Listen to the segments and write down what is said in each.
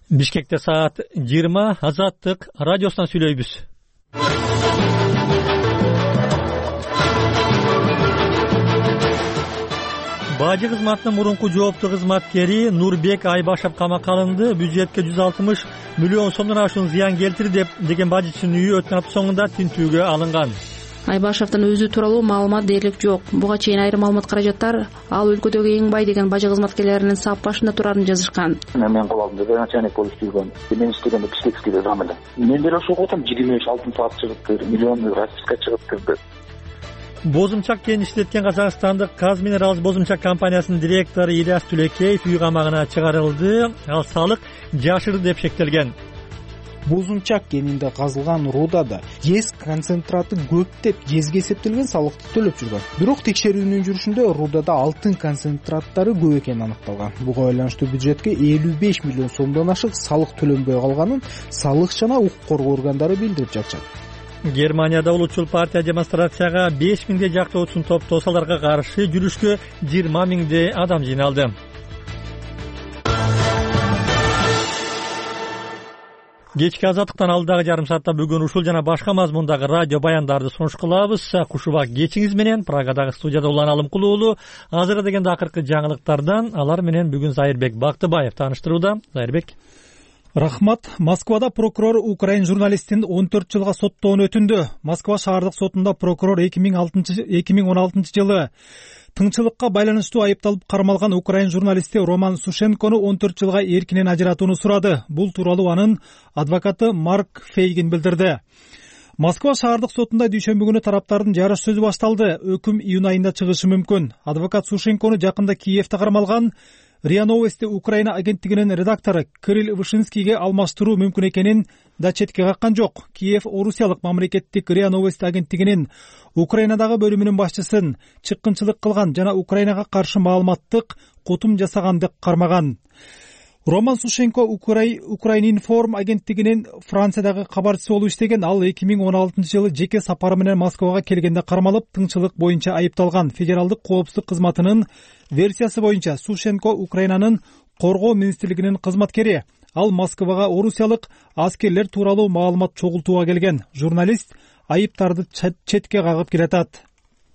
Бишкекте саат 20 Азаттык радиосунан сүйлөйбүз. Бажы кызматынын мурунку жооптуу кызматкери Нурбек Айбашев камакка алынды. Бюджетке 160 миллион сомдон ашуун зыян келтирди деген бажычынын үйү өткөн апта соңунда тинтүүгө алынган. Айбашевдин өзү тууралуу маалымат дээрлик жок. Буга чейин айрым маалымат каражаттар ал өлкөдөгү эң бай деген бажы кызматкерлеринин сап башында турарын жазышкан. Мен кол алдымда начальник болуп иштегем. Мен иштегенде Бишкекте зам эле. Мен деле ошого отам 25 алтын саат чыгыптыр, миллион расписка чыгыптыр. Бозумчак кенин иштеткен казакстандык Казминералс Бозумчак компаниясынын директору Ильяс Түлекеев үй камагына чыгарылды. Ал салык жашырды деп шектелген. Бозумчак кенинде казылган рудада ез концентраты көп деп жезге эсептелген салыкты төлөп жүргөн. Бирок текшерүүнүн жүрүшүндө рудада алтын концентраттары көп экени аныкталган. Буга байланыштуу бюджетке 55 миллион сомдон ашык салык төлөнбөй калганын салык жана укук коргоо органдары билдирип жатышат. Германияда улутчул партия демонстрацияга 5000 жактоочусун топтоосу аларга каршы жүрүшкө 20 000 адам жыйналды. Кечки Азаттыктан алдагы жарым саатта бүгүн ушул жана башка мазмундагы радио баяндарды сунуш кылабыз. Кушубак кечиңиз менен Прагадагы студияда Улан Алымкулуу уулу. Азыр дегенде акыркы жаңылыктардан алар менен бүгүн Зайырбек Бактыбаев тааныштырууда. Зайырбек. Рахмат. Москвада прокурор украин журналистин 14 жылга соттоонун өтүндү. Москва шаардык сотунда прокурор 2016 жылы тыңчылыкка байланыштуу айыпталып кармалган украин журналисти Роман Сушенкону 14 жылга эркинен ажыратууну сурады. Бул тууралуу анын адвокаты Марк Фейгин билдирди. Москва шаардык сотунда дүйшөмбү күнү тараптардын жарыш сөзү башталды. Өкүм июнь айында чыгышы мүмкүн. Адвокат Сушенкону жакында Киевте кармалган РИА Новости Украина агенттигинин редактору Кирилл Вышинскийге алмаштыруу мүмкүн экенин да четке каккан жок. Киев орусиялык мамлекеттик РИА Новости агенттигинин Украинадагы бөлүмүнүн башчысын чыккынчылык кылган жана Украинага каршы маалыматтык кутум жасаган деп кармаган. Роман Сушенко Украининформ агенттигинин Франциядагы кабарчысы болуп иштеген. Ал 2016 жылы жеке сапары менен Москвага келгенде кармалып, тыңчылык боюнча айыпталган. Федералдык коопсуздук кызматынын версиясы боюнча Сушенко Украинанын коргоо министрлигинин кызматкери. Ал Москвага орусиялык аскерлер тууралуу маалымат чогултууга келген. Журналист айыптарды четке кагып келатат.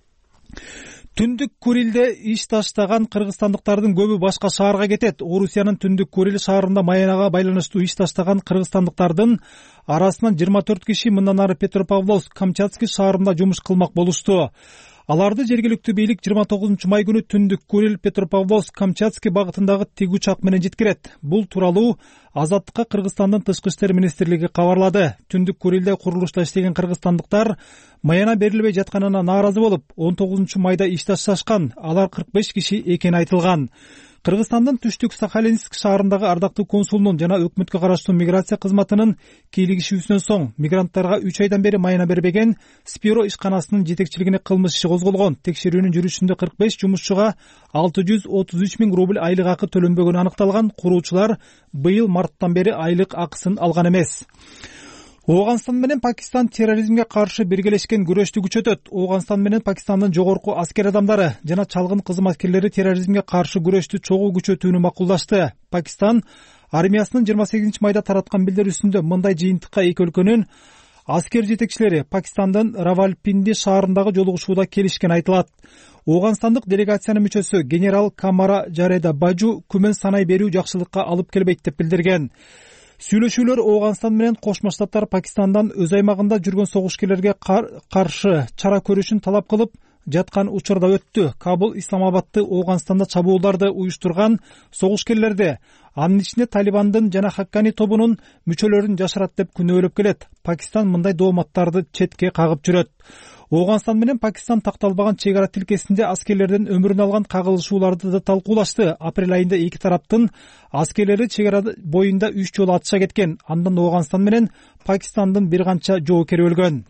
Түндүк Курилде иш таштаган кыргызстандыктардын көбү башка шаарга кетет. Орусиянын Түндүк Курил шаарында маянага байланыштуу иш таштаган кыргызстандыктардын арасынан 24 киши мындан ары Петропавловск, Камчатский шаарында жумуш кылмак болушту. Аларды жергиликтүү бийлик 29 май күнү Түндүк Курил Петропавловск Камчатский багытындагы тиг учак менен жеткирет. Бул тууралуу Азаттыкка Кыргызстандын тышкы иштер министрлиги кабарлады. Түндүк Курилде курулушта иштеген кыргызстандыктар маяна берилбей жатканына нааразы болуп, 19 майда иш ташташкан. Алар 45 киши экени айтылган. Кыргызстандын Түштүк Сахалинск шаарындагы ардактуу консулунун жана өкмөткө караштуу миграция кызматынын кийлигишүүсүнөн соң мигранттарга 3 айдан бери маяна бербеген Спиро ишканасынын жетекчилигине кылмыш иши козголгон. Текшерүүнүн жүрүшүндө 45 жумушчуга 633 000 рубль айлык акы төлөнбөгөнү аныкталган. Куруучулар быйыл марттан бери айлык акысын алган эмес. Ооганстан менен Пакистан терроризмге каршы биргелешкен күрөштү күчөтөт. Ооганстан менен Пакистандын жогорку аскер адамдары жана чалгын кызматкерлери терроризмге каршы күрөштү чогуу күчөтүүнү макулдашты. Пакистан армиясынын 28 майда тараткан билдирүүсүндө мындай жыйынтыкка эки өлкөнүн аскер жетекчилери Пакистандын Равалпинди шаарындагы жолугушууда келишкен айтылат. Ооганстандык делегациянын мүчөсү генерал Камара Жареда Бажу күмөн санай берүү жакшылыкка алып келбейт деп билдирген. Сүйлөшүүлөр Ооганстан менен Кошмо Штаттар Пакистандан өз аймагында жүргөн согушкерлерге каршы чара көрүшүн талап кылып жаткан учурда өттү. Кабул Исламабадты Ооганстанда чабуулдарды уюштурган согушкерлерди, анын ичинде Талибандын жана Хаккани тобунун мүчөлөрүн жашырат деп күнөөлөп келет. Пакистан мындай дооматтарды четке кагып жүрөт. Ооганстан менен Пакистан такталбаган чек ара тилкесинде аскерлердин өмүрүн алган кагылышууларды да талкуулашты. Апрель айында эки тараптын аскерлери чек ара боюнда 3 жолу атыша кеткен. Андан Ооганстан менен Пакистандын бир канча жоокери өлгөн.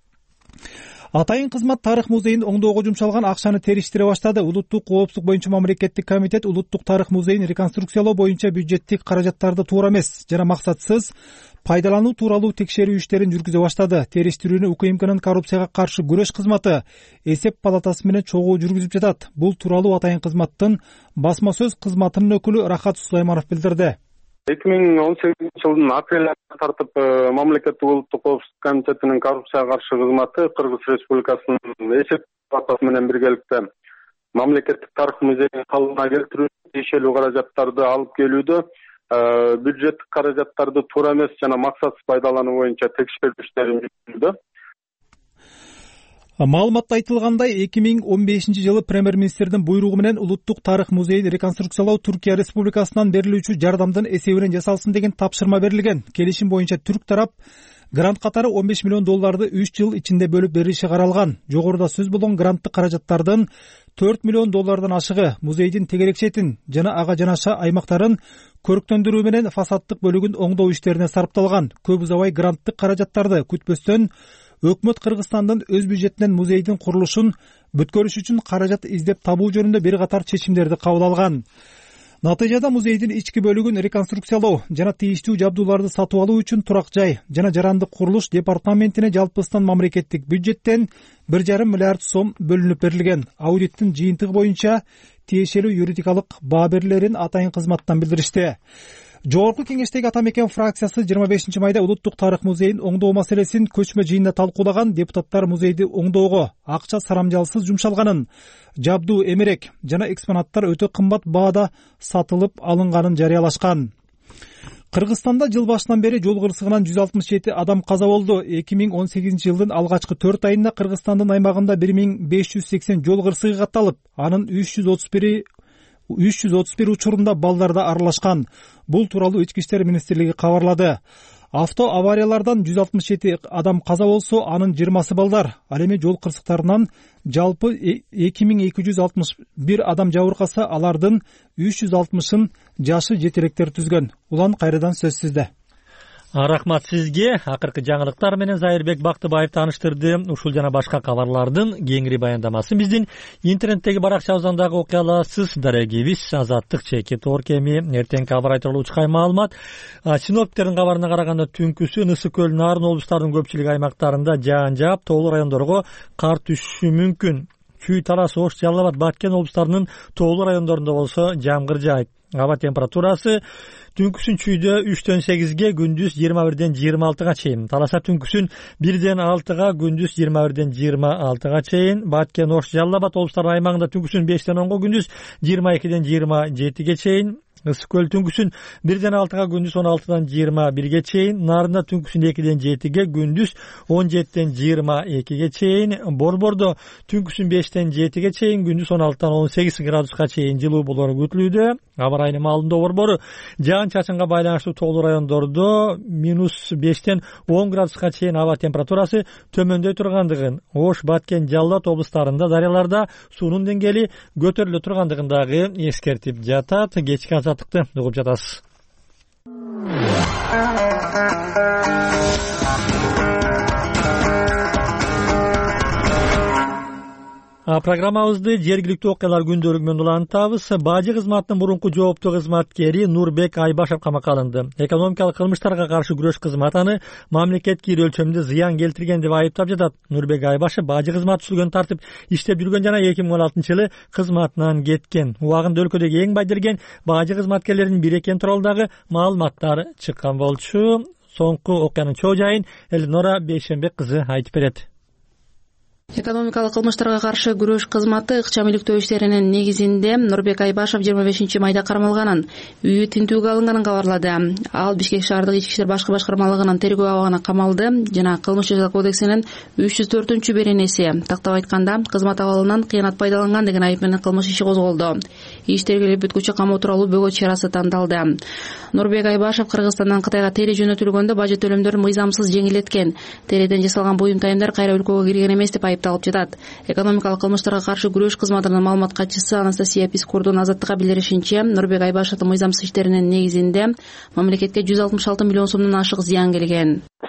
Атайын кызмат тарых музейин оңдоого жумшалган акчаны териштире баштады. Улуттук коопсуздук боюнча мамлекеттик комитет улуттук тарых музейин реконструкциялоо боюнча бюджеттик каражаттарды туура эмес жана максатсыз пайдалануу тууралуу текшерүү иштерин жүргүзө баштады. Териштирүүнү УКМКнын коррупцияга каршы күрөш кызматы эсеп палатасы менен чогуу жүргүзүп жатат. Бул тууралуу атайын кызматтын басма сөз кызматынын өкүлү Рахат Сулайманов билдирди. 2018 апрель айынан тартып мамлекеттик улуттук коопсуздук комитетинин коррупцияга каршы кызматы Кыргыз Республикасынын эсеп палатасы менен биргеликте мамлекеттик тарых музейин калыбына келтирүү тиешелүү каражаттарды алып келүүдө бюджеттик каражаттарды туура эмес жана максатсыз пайдалануу боюнча текшерүү иштери жүргүзүлдү. Маалыматта айтылгандай 2015 жылы премьер-министрдин буйругу менен улуттук тарых музейин реконструкциялоо Түркия Республикасынан берилүүчү жардамдын эсебинен жасалсын деген тапшырма берилген. Келишим боюнча түрк тарап грант катары $15 миллион 3 жыл ичинде бөлүп берилиши каралган. Жогоруда сөз болгон гранттык каражаттардын $4 миллион ашыгы музейдин тегерек четин жана ага жанаша аймактарын көрктөндүрүү менен фасадтык бөлүгүн оңдоо иштерине сарпталган. Көп узабай гранттык каражаттарды күтпөстөн өкмөт Кыргызстандын өз бюджетинен музейдин курулушун бүткөрүш үчүн каражат издеп табуу жөнүндө бир катар чечимдерди кабыл алган. Натыйжада музейдин ички бөлүгүн реконструкциялоо жана тийиштүү жабдууларды сатып алуу үчүн турак жай жана жарандык курулуш департаментине жалпысынан мамлекеттик бюджеттен $1,5 миллиард сом бөлүнүп берилген. Аудиттин жыйынтыгы боюнча тиешелүү юридикалык баа берилерин атайын кызматтан билдиришти. Жогорку кеңештеги ата мекен фракциясы 25 майда улуттук тарых музейин оңдоо маселесин көчмө жыйында талкуулаган. Депутаттар музейди оңдоого акча сарамжалсыз жумшалганын, жабдуу эмерек жана экспонаттар өтө кымбат баада сатылып алынганын жарыялашкан. Кыргызстанда жыл башынан бери жол кырсыгынан 167 адам каза болду. 2018 жылдын алгачкы 4 айында Кыргызстандын аймагында 1580 жол кырсыгы катталып, анын 331 учурунда балдар да аралашкан. Бул тууралуу Ички иштер министрлиги кабарлады. Авто авариялардан 167 адам каза болсо, анын 20сы балдар. Ал эми жол кырсыктарынан жалпы 2261 адам жабыркаса, алардын 360-ын жашы жетелектер түзгөн. Улан кайрадан сөз сизде. Рахмат сизге. Акыркы жаңылыктар менен Зайырбек Бактыбаев тааныштырды. Ушул жана башка кабарлардын кеңири баяндамасын биздин интернеттеги баракчабыздан дагы окуй аласыз. Дарегибиз Азаттык чекит оркеми эртең кабар айтылуучу маалымат. Синоптиктердин кабарына караганда түнкүсү Ысык көл, Нарын облустарынын көпчүлүк аймактарында жаан жаап, тоолуу райондорго кар түшүшү мүмкүн. Чүй, Тарас, Ош, Жалал Абад, Баткен облустарынын тоолуу райондорунда болсо жамгыр жаайт. Аба температурасы түнкүсүн Чүйдө 3-төн 8-ге, күндүз 21-ден 26-га чейин. Таласа түнкүсүн 1-ден 6-га, күндүз 21-ден 26-га чейин. Баткен, Ош, Жалал Абад облустарынын аймагында түнкүсүн 5-ден 10-га, күндүз 22-ден 27-ге чейин. Ысык көл түнкүсүн 1-ден 6-га, күндүз 16-дан 21-ге чейин. Нарында түнкүсүн 2-ден 7-ге, күндүз 17-ден 22-ге чейин. Борбордо түнкүсүн 5-ден 7-ге чейин, күндүз 16-дан 18 градуска чейин жылуу болору күтүлүүдө. Аба райынын маалында борбору жаан чачынга байланыштуу тоолуу райондордо -5-ден 10 градуска чейин аба температурасы төмөндөй тургандыгын, Ош, Баткен, Жалал Абад облустарында дарыяларда суунун деңгээли көтөрүлө тургандыгын дагы эскертип жатат. Кечки азаттыкты угуп жатасыз. Программабызды жергиликтүү окуялар күндөлүгү менен улантабыз. Бажы кызматынын мурунку жооптуу кызматкери Нурбек Айбашев камакка алынды. Экономикалык кылмыштарга каршы күрөш кызматы аны мамлекетке ири өлчөмдө зыян келтирген деп айыптап жатат. Нурбек Айбашев бажы кызматы түзүлгөн тартип иштеп жүргөн жана 2016-жылы кызматынан кеткен. Убагында өлкөдөгү эң байдырген бажы кызматкерлеринин бири экени тууралуу дагы маалыматтар чыккан болчу. Соңку окуянын чоо жайын Элнора Бейшенбек кызы айтып берет. Экономикалык кылмыштарга каршы күрөш кызматы ыкчам иликтөө иштеринин негизинде Нурбек Айбашев 25 майда кармалганын, үйү тинтүүгө алынганын кабарлады. Ал Бишкек шаардык ички иштер башкы башкармалыгынын тергөө абагына камалды жана Кылмыш жаза кодексинин 304-беренеси тактап айтканда кызмат абалынан кыянат пайдаланган деген айып менен кылмыш иши козголду. Иш тергелип бүткүчө камоо тууралуу бөгөт чарасы тандалды. Нурбек Айбашев Кыргызстандан Кытайга тере жөнөтүлгөндө бажы төлөмдөрүн мыйзамсыз жеңилдеткен, тереден жасалган буюм тайымдар кайра өлкөгө кирген эмес деп айыпталып жатат. Экономикалык кылмыштарга каршы күрөш кызматынын маалымат катчысы Анастасия Пискурдун Азаттыкка билдиришинче, Нурбек Айбашевдин мыйзамсыз иштеринин негизинде мамлекетке 166 миллион сомдон ашык зыян келген.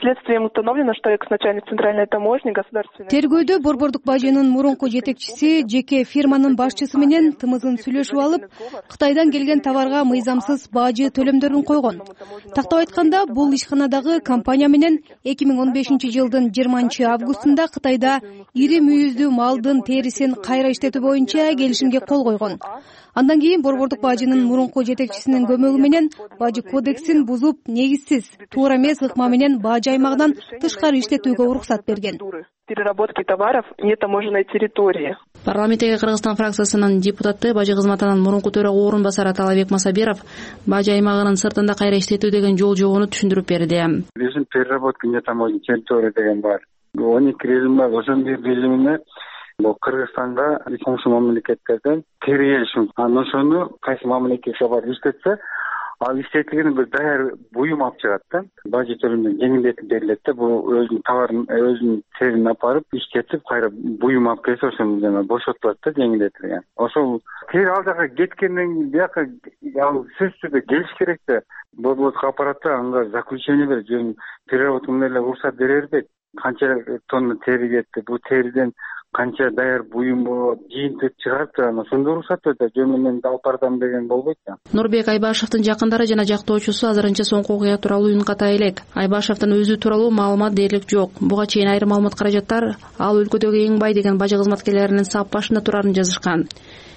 Следствием установлено, что экс-начальник центральной таможни государственной. Тергөөдө Борбордук бажынын мурунку жетекчиси жеке фирманын башчысы менен тымызын сүйлөшүп алып, Кытайдан келген товарга мыйзамсыз бажы төлөмдөрүн койгон. Тактап айтканда, бул ишканадагы компания менен 2015-жылдын 20-августунда Кытайда ири мүйүздүү малдын терисин кайра иштетүү боюнча келишимге кол койгон. Андан кийин Борбордук бажынын мурунку жетекчисинин көмөгү менен бажы кодексин бузуп, негизсиз, туура эмес ыкма менен бажы аймагынан тышкары иштетүүгө уруксат берген. Переработки товаров не таможенной территории. Парламенттеги Кыргызстан фракциясынын депутаты, бажы кызматынын мурунку төрага орун басары Талабек Масабиров бажы аймагынын сыртында кайра иштетүү деген жол жобону түшүндүрүп берди. Биздин переработка не таможенной территории деген бар. 12 режим бар, ошонун бир режимине бул Кыргызстанга комшу мамлекеттерден терилишим. Ошону кайсы мамлекетке барып иштетсе, ал иштетилген бир даяр буюм алып чыгат да. Бажы төлөмдөн жеңилдетип берилет да. Бул өзүнүн товарын, өзүнүн терин апарып иштетип, кайра буюм алып келсе, ошону жана бошотулат да, жеңилдетилген. Ошол тери ал жака кеткенден кийин бияка ал сөзсүз түрдө келиш керек да. Борбордук аппаратта анга заключение берип, жөн переработка менен уруксат бере бербейт. Канча тонна тери кетти, бул териден канча даяр буюм болот, жыйынтык чыгарып, ошондо уруксат берет, жөн менен алып бардым деген болбойт да. Нурбек Айбашевдин жакындары жана жактоочусу азырынча соңку окуя тууралуу үн ката элек. Айбашевдин өзү тууралуу маалымат дээрлик жок. Буга чейин айрым маалымат каражаттар ал өлкөдөгү эң бай деген бажы кызматкерлеринин сап башында турарын жазышкан.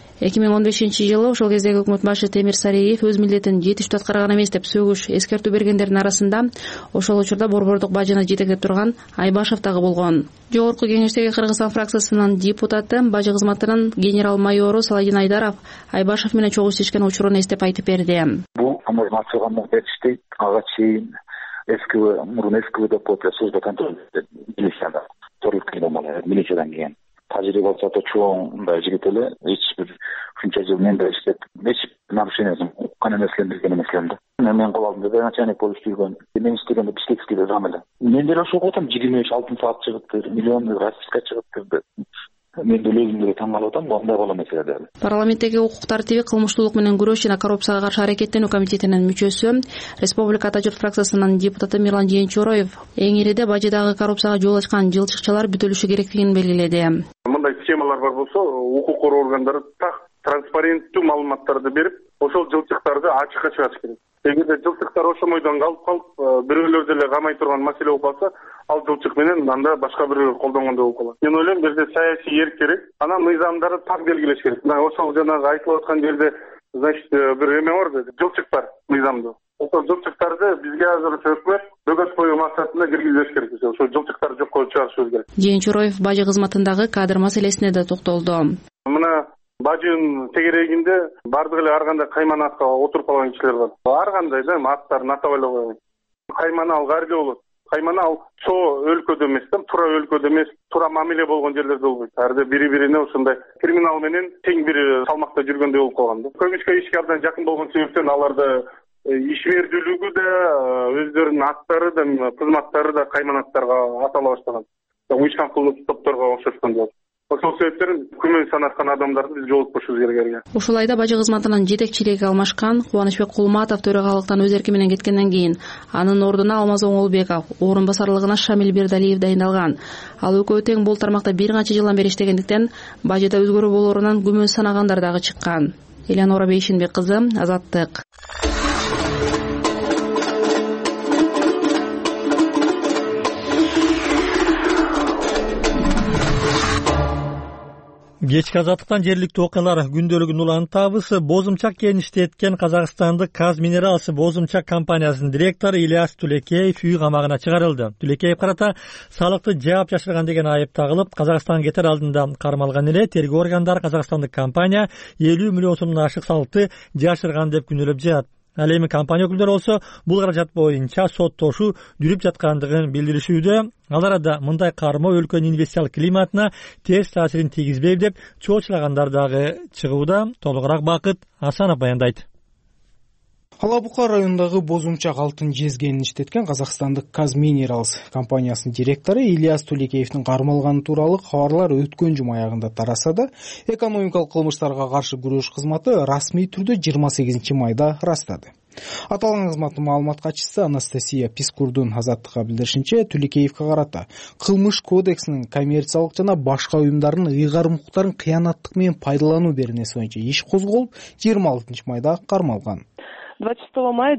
2015-жылы ошол кездеги өкмөт башы Темир Сариев өз милдетин жетиштүү аткарган эмес деп сөгүш эскертүү бергендердин арасында ошол учурда Борбордук бажыны жетектеп турган Айбашев дагы болгон. Жогорку кеңештеги Кыргызстан фракциясынын депутаты, бажы кызматынын генерал-майору Саладин Айдаров Айбашев менен чогуу иштешкен учурун эстеп айтып берди. Бул таможня ачылгандан бери иштейт, ага чейин мурун СКВ деп коет, служба контроля милицияда милициядан келген. Тажрыйба болсо да чоң мындай жигит эле, эч бир ушунча жыл менде иштеп, эч нарушениесин уккан эмесмин, билген эмесмин да. Мен кол алдымда начальник болуп иштегем. Мен иштегенде Бишкекскийде зам эле. Мен деле ошого атам 23-6 саат чыгыптыр, миллион расписка чыгыптыр. Мен деле өзүмдү таң калып атам, мындай боло эмес эле. Парламенттеги укук тартиби, кылмыштуулук менен күрөш жана коррупцияга каршы аракеттенүү комитетинин мүчөсү, Республика Ата журт фракциясынын депутаты Мирлан Жээнчороев эң ириде бажыдагы коррупцияга жол ачкан жылчыкчалар бүтүлүшү керектигин белгиледи. Мындай схемалар бар болсо, укук коргоо органдары так транспаренттүү маалыматтарды берип, ошол жылчыктарды ачыкка чыгарыш керек. Эгерде жылчыктар ошомойдон калып, бирөөлөр деле камай турган маселе болуп калса, ал жылчык менен анда башка бирөөлөр колдонгондой болуп калат. Мен ойлойм, бул жерде саясий эрк керек, анан мыйзамдарды так белгилеш керек. Ошол жанагы айтылып аткан жерде, значит, бир эме бар, жылчыктар мыйзамды. Ошол жылчыктарды бизге азырынча өкмөт бөгөт коюу максатында киргизбеш керек. Ошол жылчыктарды жокко чыгарышыбыз керек. Жээнчороев бажы кызматындагы кадр маселесине да токтолду. Мына бажынын тегерегинде бардык эле ар кандай кайман атка отуруп калган кишилер бар. Ар кандай да аттарын атап эле койгон. Кайман ал кайерде болот? Кайман ал чоо өлкөдө эмес, туура өлкөдө эмес, туура мамиле болгон жерлерде болбойт. Арды бири-бирине ушундай криминал менен тең бир салмакта жүргөндөй болуп калган да. Көмүчкө ишке абдан жакын болгон себептен аларды ишмердүүлүгү да, өздөрүнүн аттары да, кызматтары да кайман аттарга атала баштаган. Уюшкан кылмыш топторго окшошкон болот. Ошол себептен күмөн санаткан адамдарды биз жолуктушубуз керек. Ушул айда бажы кызматынын жетекчилиги алмашкан Кубанычбек Кулматов төрагалыктан өз эрки менен кеткенден кийин анын ордуна Алмаз Оңолбеков, орун басарлыгына Шамил Бердалиев дайындалган. Ал экөө тең бул тармакта бир канча жылдан бери иштегендиктен бажыда өзгөрүү болорунан күмөн санагандар дагы чыккан. Элянора Бейшинбек кызы, Азаттык. Кечки Азаттыктан жергиликтүү окуялар күндөлүгүн улантабыз. Бозумчак кениште эткен Казакстандык Казминералс Бозумчак компаниясынын директору Ильяс Тулекеев үй камагына чыгарылды. Тулекеев карата салыкты жаап жашырган деген айып тагылып, Казакстанга кетер алдында кармалган эле. Тергөө органдары Казакстандык компания 50 миллион сомдон ашык салыкты жашырган деп күнөөлөп жатат. Ал эми компания өкүлдөрү болсо бул каражат боюнча соттошуу жүрүп жаткандыгын билдиришүүдө. Ал арада мындай кармоо өлкөнүн инвестициялык климатына терс таасирин тийгизбейт деп чоочулагандар дагы чыгууда. Толугураак Бакыт Асанов баяндайт. Ала Бука районундагы Бозумчак алтын жезгенин иштеткен казакстандык Казминералс компаниясынын директору Ильяс Туликеевдин кармалганы тууралуу кабарлар өткөн жума аягында тараса да, экономикалык кылмыштарга каршы күрөш кызматы расмий түрдө 28 майда ырастады. Аталган кызматтын маалымат катчысы Анастасия Пискурдун Азаттыкка билдиришинче, Туликеевге карата кылмыш кодексинин коммерциялык жана башка уюмдардын ыйгарым укуктарын кыянаттык менен пайдалануу беренеси боюнча иш козголуп, 26 майда кармалган. 26 мая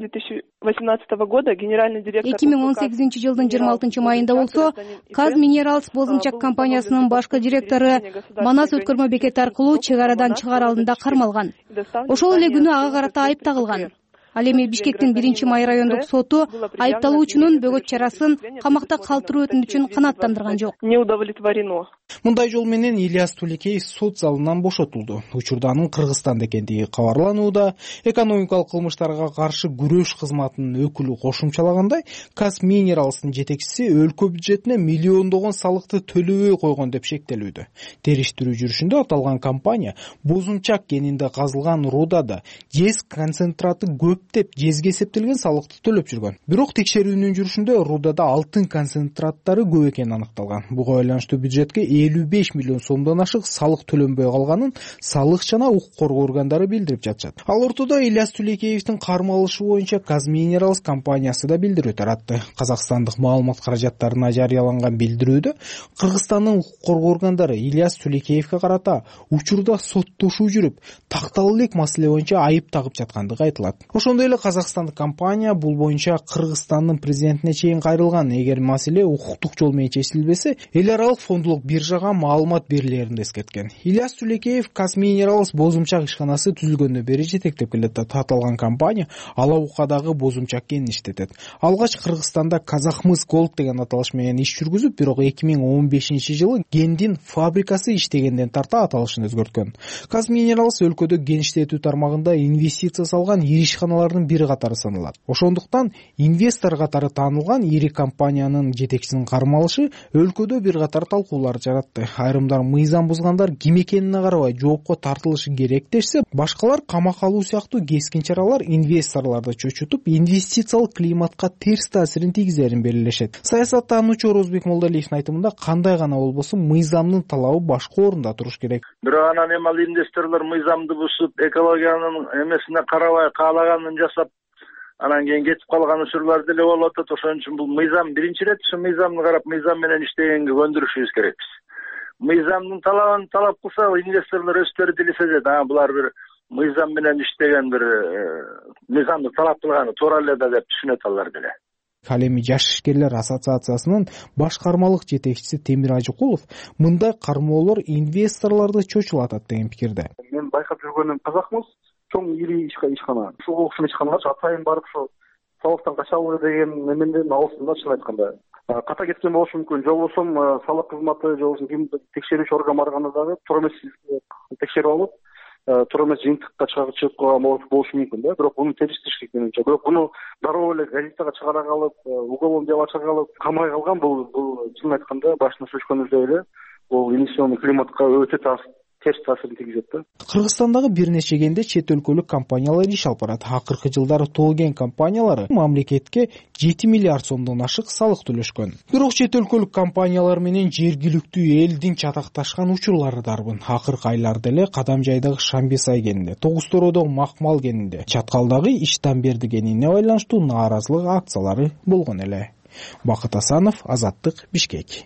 2018 года генеральный директор 2018 жылдын 26 майында болсо Казминералс Бозумчак компаниясынын башкы директору Манас өткөрмө бекети аркылуу чек арадан чыгаар алдында кармалган. Ошол эле күнү ага карата айып тагылган. Ал эми Бишкектин 1-май райондук соту айыпталуучунун бөгөт чарасын камакта калтыруу өтүнүчүн канааттандырган жок. Не удовлетворено. Мындай жол менен Ильяс Туликеев сот залынан бошотулду. Учурда анын Кыргызстанда экендиги кабарланууда. Экономикалык кылмыштарга каршы күрөш кызматынын өкүлү кошумчалагандай, Казминералстын жетекчиси өлкө бюджетине миллиондогон салыкты төлөбөй койгон деп шектелүүдө. Териштирүү жүрүшүндө аталган компания Бозумчак кенинде казылган рудада жез концентраты көптеп жезге эсептелген салыкты төлөп жүргөн. Бирок текшерүүнүн жүрүшүндө рудада алтын концентраттары көп экени аныкталган. Буга байланыштуу бюджетке 55 миллион сомдон ашык салык төлөнбөй калганын салык жана укук коргоо органдары билдирип жатышат. Ал ортодо Ильяс Туликеевдин кармалышы боюнча Казминералс компаниясы да билдирүү таратты. Казакстандык маалымат каражаттарына жарыяланган билдирүүдө Кыргызстандын укук коргоо органдары Ильяс Туликеевге карата учурда соттошуу жүрүп, такталуу элек маселе боюнча айып тагып жаткандыгы айтылат. Ошондой эле казакстандык компания бул боюнча Кыргызстандын президентине чейин кайрылган. Эгер маселе укуктук жол менен чечилбесе, эл аралык фондулук биржага маалымат берилерин да эскерткен. Ильяс Туликеев Казминералс Бозумчак ишканасы түзүлгөндөн бери жетектеп келет. Аталган компания Ала Букадагы Бозумчак кенин иштетет. Алгач Кыргызстанда Казахмыс Голд деген аталыш менен иш жүргүзүп, бирок 2015 жылы гендин фабрикасы иштегенден тарта аталышын өзгөрткөн. Казминералс өлкөдө ген иштетүү тармагында инвестиция салган ири ишканалардын бири катары саналат. Ошондуктан инвестор катары таанылган ири компаниянын жетекчисинин кармалышы өлкөдө бир катар талкуулар жаратты. Айрымдар мыйзам бузгандар ким экенине карабай жоопко тартылышы керек дешсе, башкалар камакка алуу сыяктуу кескин чаралар инвесторлорду чочутуп, инвестициялык климатка терс таасирин тийгизерин белгилешет. Саясаттануучу Орозбек Молдалиевдин айтымында, кандай гана болбосун мыйзамдын талабы башка орунда туруш керек. Бирок анан эми ал инвесторлор мыйзамды бузуп, экологиянын эмесине карабай каалаганын жасап, анан кийин кетип калган учурлар деле болуп атат. Ошон үчүн бул мыйзам биринчи ирет ушу мыйзамды карап, мыйзам менен иштегенге көндүрүшүбүз керекпиз. Мыйзамдын талабын талап кылса, инвесторлор өздөрү делишет, булар бир мыйзам менен иштеген бир мыйзамды талап кылганы туура эле да деп түшүнөт алар деле. Ал эми Жаш ишкерлер ассоциациясынын башкармалык жетекчиси Темир Ажыкулов мындай кармоолор инвесторлорду чочулатат деген пикирде. Мен байкап жүргөнүм Казахмыс чоң ири ишкана. Ушул окшом ишканалар атайын барып ошо салыктан качабы деген неменден алсында, чын айтканда. Ката кеткен болушу мүмкүн. Же болбосо салык кызматы, же болбосо ким текшерүүчү орган барганда дагы туура эмес текшерип алып, туура эмес жыйынтыкка чыгып койгон болушу мүмкүн да. Бирок муну териштириш керек менимче. Бирок муну дароо эле газетага чыгара калып, уголовный дело ача калып, камай калган бул чын айтканда башына сүрүшкөнүздөй эле бул инвестиционный климатка өтө терс таасирин тийгизет да. Кыргызстандагы бир нече кенде чет өлкөлүк компаниялар иш алып барат. Акыркы жылдары тоо кен компаниялары мамлекетке 7 миллиард сомдон ашык салык төлөшкөн. Бирок чет өлкөлүк компаниялар менен жергиликтүү элдин чатакташкан учурлары дарбын. Акыркы айларда эле Кадамжайдагы Шамбисай кенинде, Тогуз-Тородогу Макмал кенинде, Чаткалдагы Иштанберди кенине байланыштуу нааразылык акциялары болгон эле. Бакыт Асанов, Азаттык, Бишкек.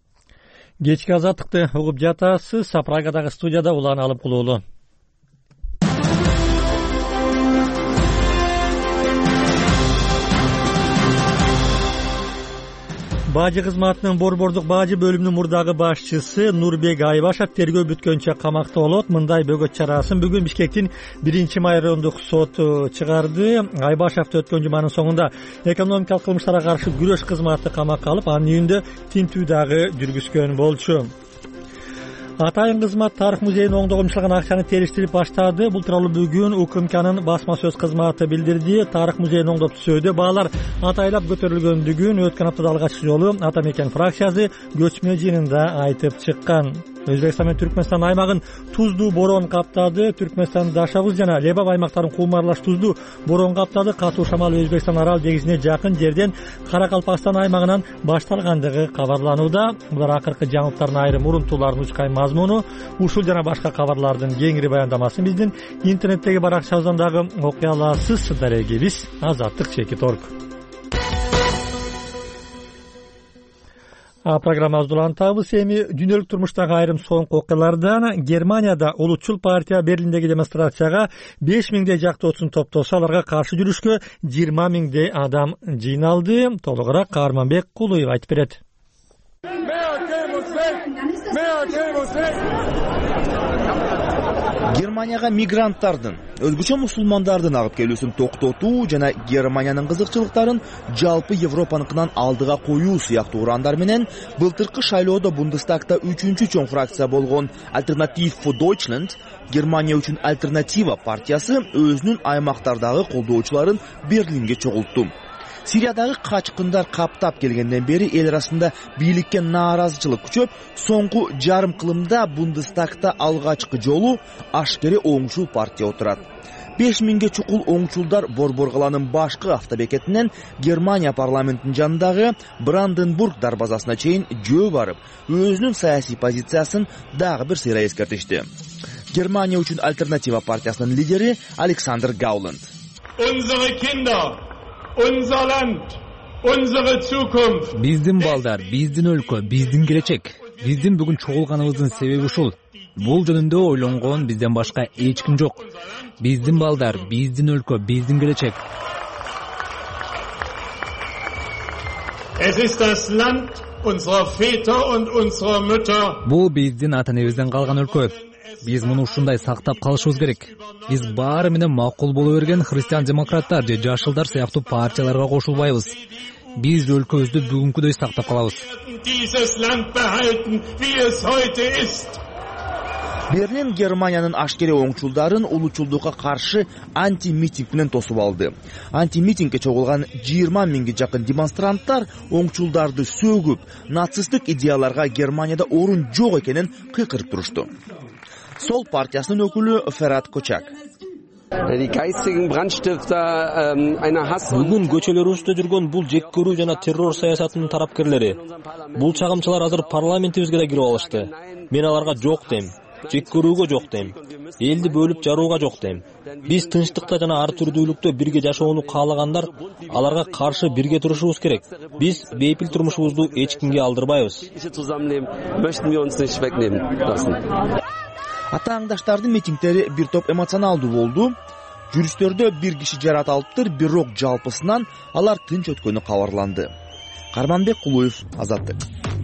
Кечки азаттыкты угуп жатасыз. Прагадагы студияда Улан Алым Кулуулу. Бажы кызматынын борбордук бажы бөлүмүнүн мурдагы башчысы Нурбек Айбашев тергөө бүткөнчө камакта болот. Мындай бөгөт чарасын бүгүн Бишкектин 1-май райондук соту чыгарды. Айбашевди өткөн жуманын соңунда экономикалык кылмыштарга каршы күрөш кызматы камакка алып, анын үйүндө тинтүү дагы жүргүзгөн болчу. Атайын кызмат тарых музейинин оңдогон жумшалган акчаны териштирип баштады. Бул тууралуу бүгүн УКМКнын басма сөз кызматы билдирди. Тарых музейин оңдоп түзүүдө баалар атайлап көтөрүлгөндүгүн өткөн аптада алгачкы жолу Ата Мекен фракциясы көчмө жыйынында айтып чыккан. Өзбекстан менен Түркмөнстан аймагын туздуу борон каптады. Түркмөнстандын Дашавуз жана Лебаб аймактарын кум аралаш туздуу борон каптады. Катуу шамал Өзбекстан арал деңизине жакын жерден Каракалпакстан аймагынан башталгандыгы кабарланууда. Булар акыркы жаңылыктардын айрым урунтууларынын учкай мазмуну. Ушул жана башка кабарлардын кеңири баяндамасын биздин интернеттеги баракчабыздан дагы окуй аласыз. Дарегибиз Азаттык.org. Программабызды улантабыз. Эми дүйнөлүк турмуштагы айрым соңку окуялардан. Германияда улутчул партия Берлиндеги демонстрацияга 5000дей жактоочусун топтолсо, аларга каршы жүрүшкө 20 000 адам жыйналды. Толугураак Каарманбек Кулуев айтып берет. Германияга мигранттардын, өзгөчө мусулмандардын агып келүүсүн токтотуу жана Германиянын кызыкчылыктарын жалпы Европаныкынан алдыга коюу сыяктуу урандар менен былтыркы шайлоодо Бундестагда 3-чү чоң фракция болгон Alternative for Deutschland, Германия үчүн альтернатива партиясы өзүнүн аймактардагы колдоочуларын Берлинге чогултту. Сириядагы качкындар каптап келгенден бери эл арасында бийликке нааразычылык күчөп, соңку жарым кылымда Бундестагда алгачкы жолу ашкере оңчул партия отурат. 5000 чукул оңчулдар Борбор каланын башкы автобекетинен Германия парламентинин жанындагы Бранденбург дарбазасына чейин жөө барып, өзүнүн саясий позициясын дагы бир сыйра эскертишти. Германия үчүн альтернатива партиясынын лидери Александр Гауленд. Unser Land, unsere Zukunft. Биздин балдар, биздин өлкө, биздин келечек. Биздин бүгүн чогулганыбыздын себеби ушул. Бул жөнүндө ойлонгон бизден башка эч ким жок. Биздин балдар, биздин өлкө, биздин келечек. Es ist das Land unserer Väter und unserer Mütter. Бул биздин ата-энебизден калган өлкө. Биз муну ушундай сактап калышыбыз керек. Биз баары менен макул боло берген христиан-демократтар же жашылдар сыяктуу партияларга кошулбайбыз. Биз өлкөбүздү бүгүнкүдөй сактап калабыз. Берлин Германиянын ашкере оңчулдарын улутчулдукка каршы анти-митинг менен тосуп алды. Анти-митингге чогулган 20 000 жакын демонстранттар оңчулдарды сөгүп, нацисттик идеяларга Германияда орун жок экенин кыйкырып турушту. Сол партиясынын өкүлү Ферат Кочак. Бүгүн көчөлөрүбүздө жүргөн бул жек көрүү жана террор саясатынын тарапкерлери. Бул чагымчылар азыр парламентибизге да кирип алышты. Мен аларга жок дейм. Жек көрүүгө жок дейм. Элди бөлүп жарууга жок дейм. Биз тынчтыкта жана ар түрдүүлүктө бирге жашоону каалагандар, аларга каршы бирге турушубуз керек. Биз бейпил турмушубузду эч кимге алдырбайбыз. Ата-аңдаштардын митингдери бир топ эмоционалдуу болду. Жүрүштөрдө бир киши жарат алыптыр, бирок жалпысынан алар тынч өткөнү кабарланды. Карманбек Кулуев, Азаттык.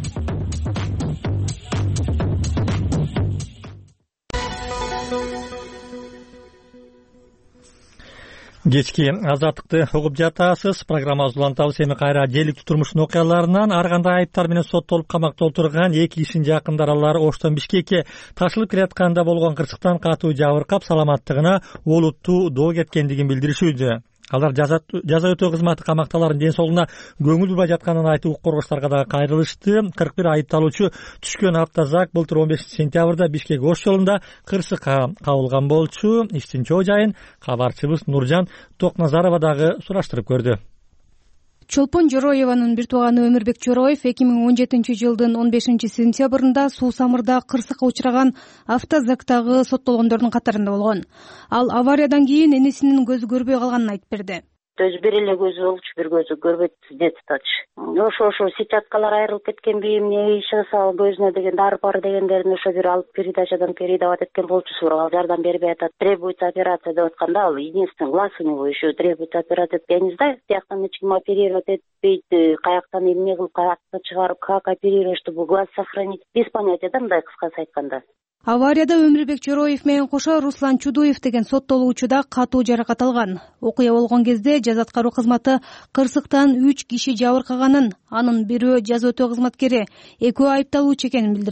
Кечки Азаттыкты угуп жатасыз. Программабызды улантабыз. Эми кайра желиктүү турмуштун окуяларынан. Ар кандай айыптар менен соттолуп камакта отурган 2 кишинин жакындаралары Оштон Бишкекке ташылып келатканда болгон кырсыктан катуу жабыркап, саламаттыгына олуттуу доо кеткендигин билдиришүүдө. Алар жаза өтөө кызматы камакталарын ден соолугуна көңүл бурбай жатканын айтып, укук коргоочуларга дагы кайрылышты. 41 айыпталуучу түшкөн автозак былтыр 15 сентябрда Бишкек Ош жолунда кырсыкка кабылган болчу. Иштин чоо жайын кабарчыбыз Нуржан Токназарова дагы сураштырып көрдү. Чолпон Жороеванын бир тууганы Өмүрбек Жороев 2017 жылдын 15 сентябрында Суу Самырда кырсыкка учураган автозактагы соттолгондордун катарында болгон. Ал авариядан кийин энесинин көзү көрбөй калганын айтып берди. Өзү бир эле көзү болчу, бир көзү көрбөйт детатчы. Ошо сетчаткалар айрылып кеткенби, эмне иш кылса көзүнө деген дары дегендерин ошо бир алып передачадан передавать эткен болчу, сурап жардам бербей атат. Требуется операция деп атканда, ал единственный глаз у него еще требуется операция. Я не знаю, тияктан эч ким оперировать этпейт, каяктан эмне кылып, каяктан чыгарып, как оперировать, чтобы глаз сохранить. Без понятия да, мындай кыскасы айтканда. Аварияда Өмүрбек Жороев менен кошо Руслан Чудуев деген соттолуучу да катуу жаракат алган. Окуя болгон кезде жаза аткаруу кызматы кырсыктан 3 киши жабыркаганын, анын бирөө жаза өтөө кызматкери, экөө айыпталуучу экенин билдирген.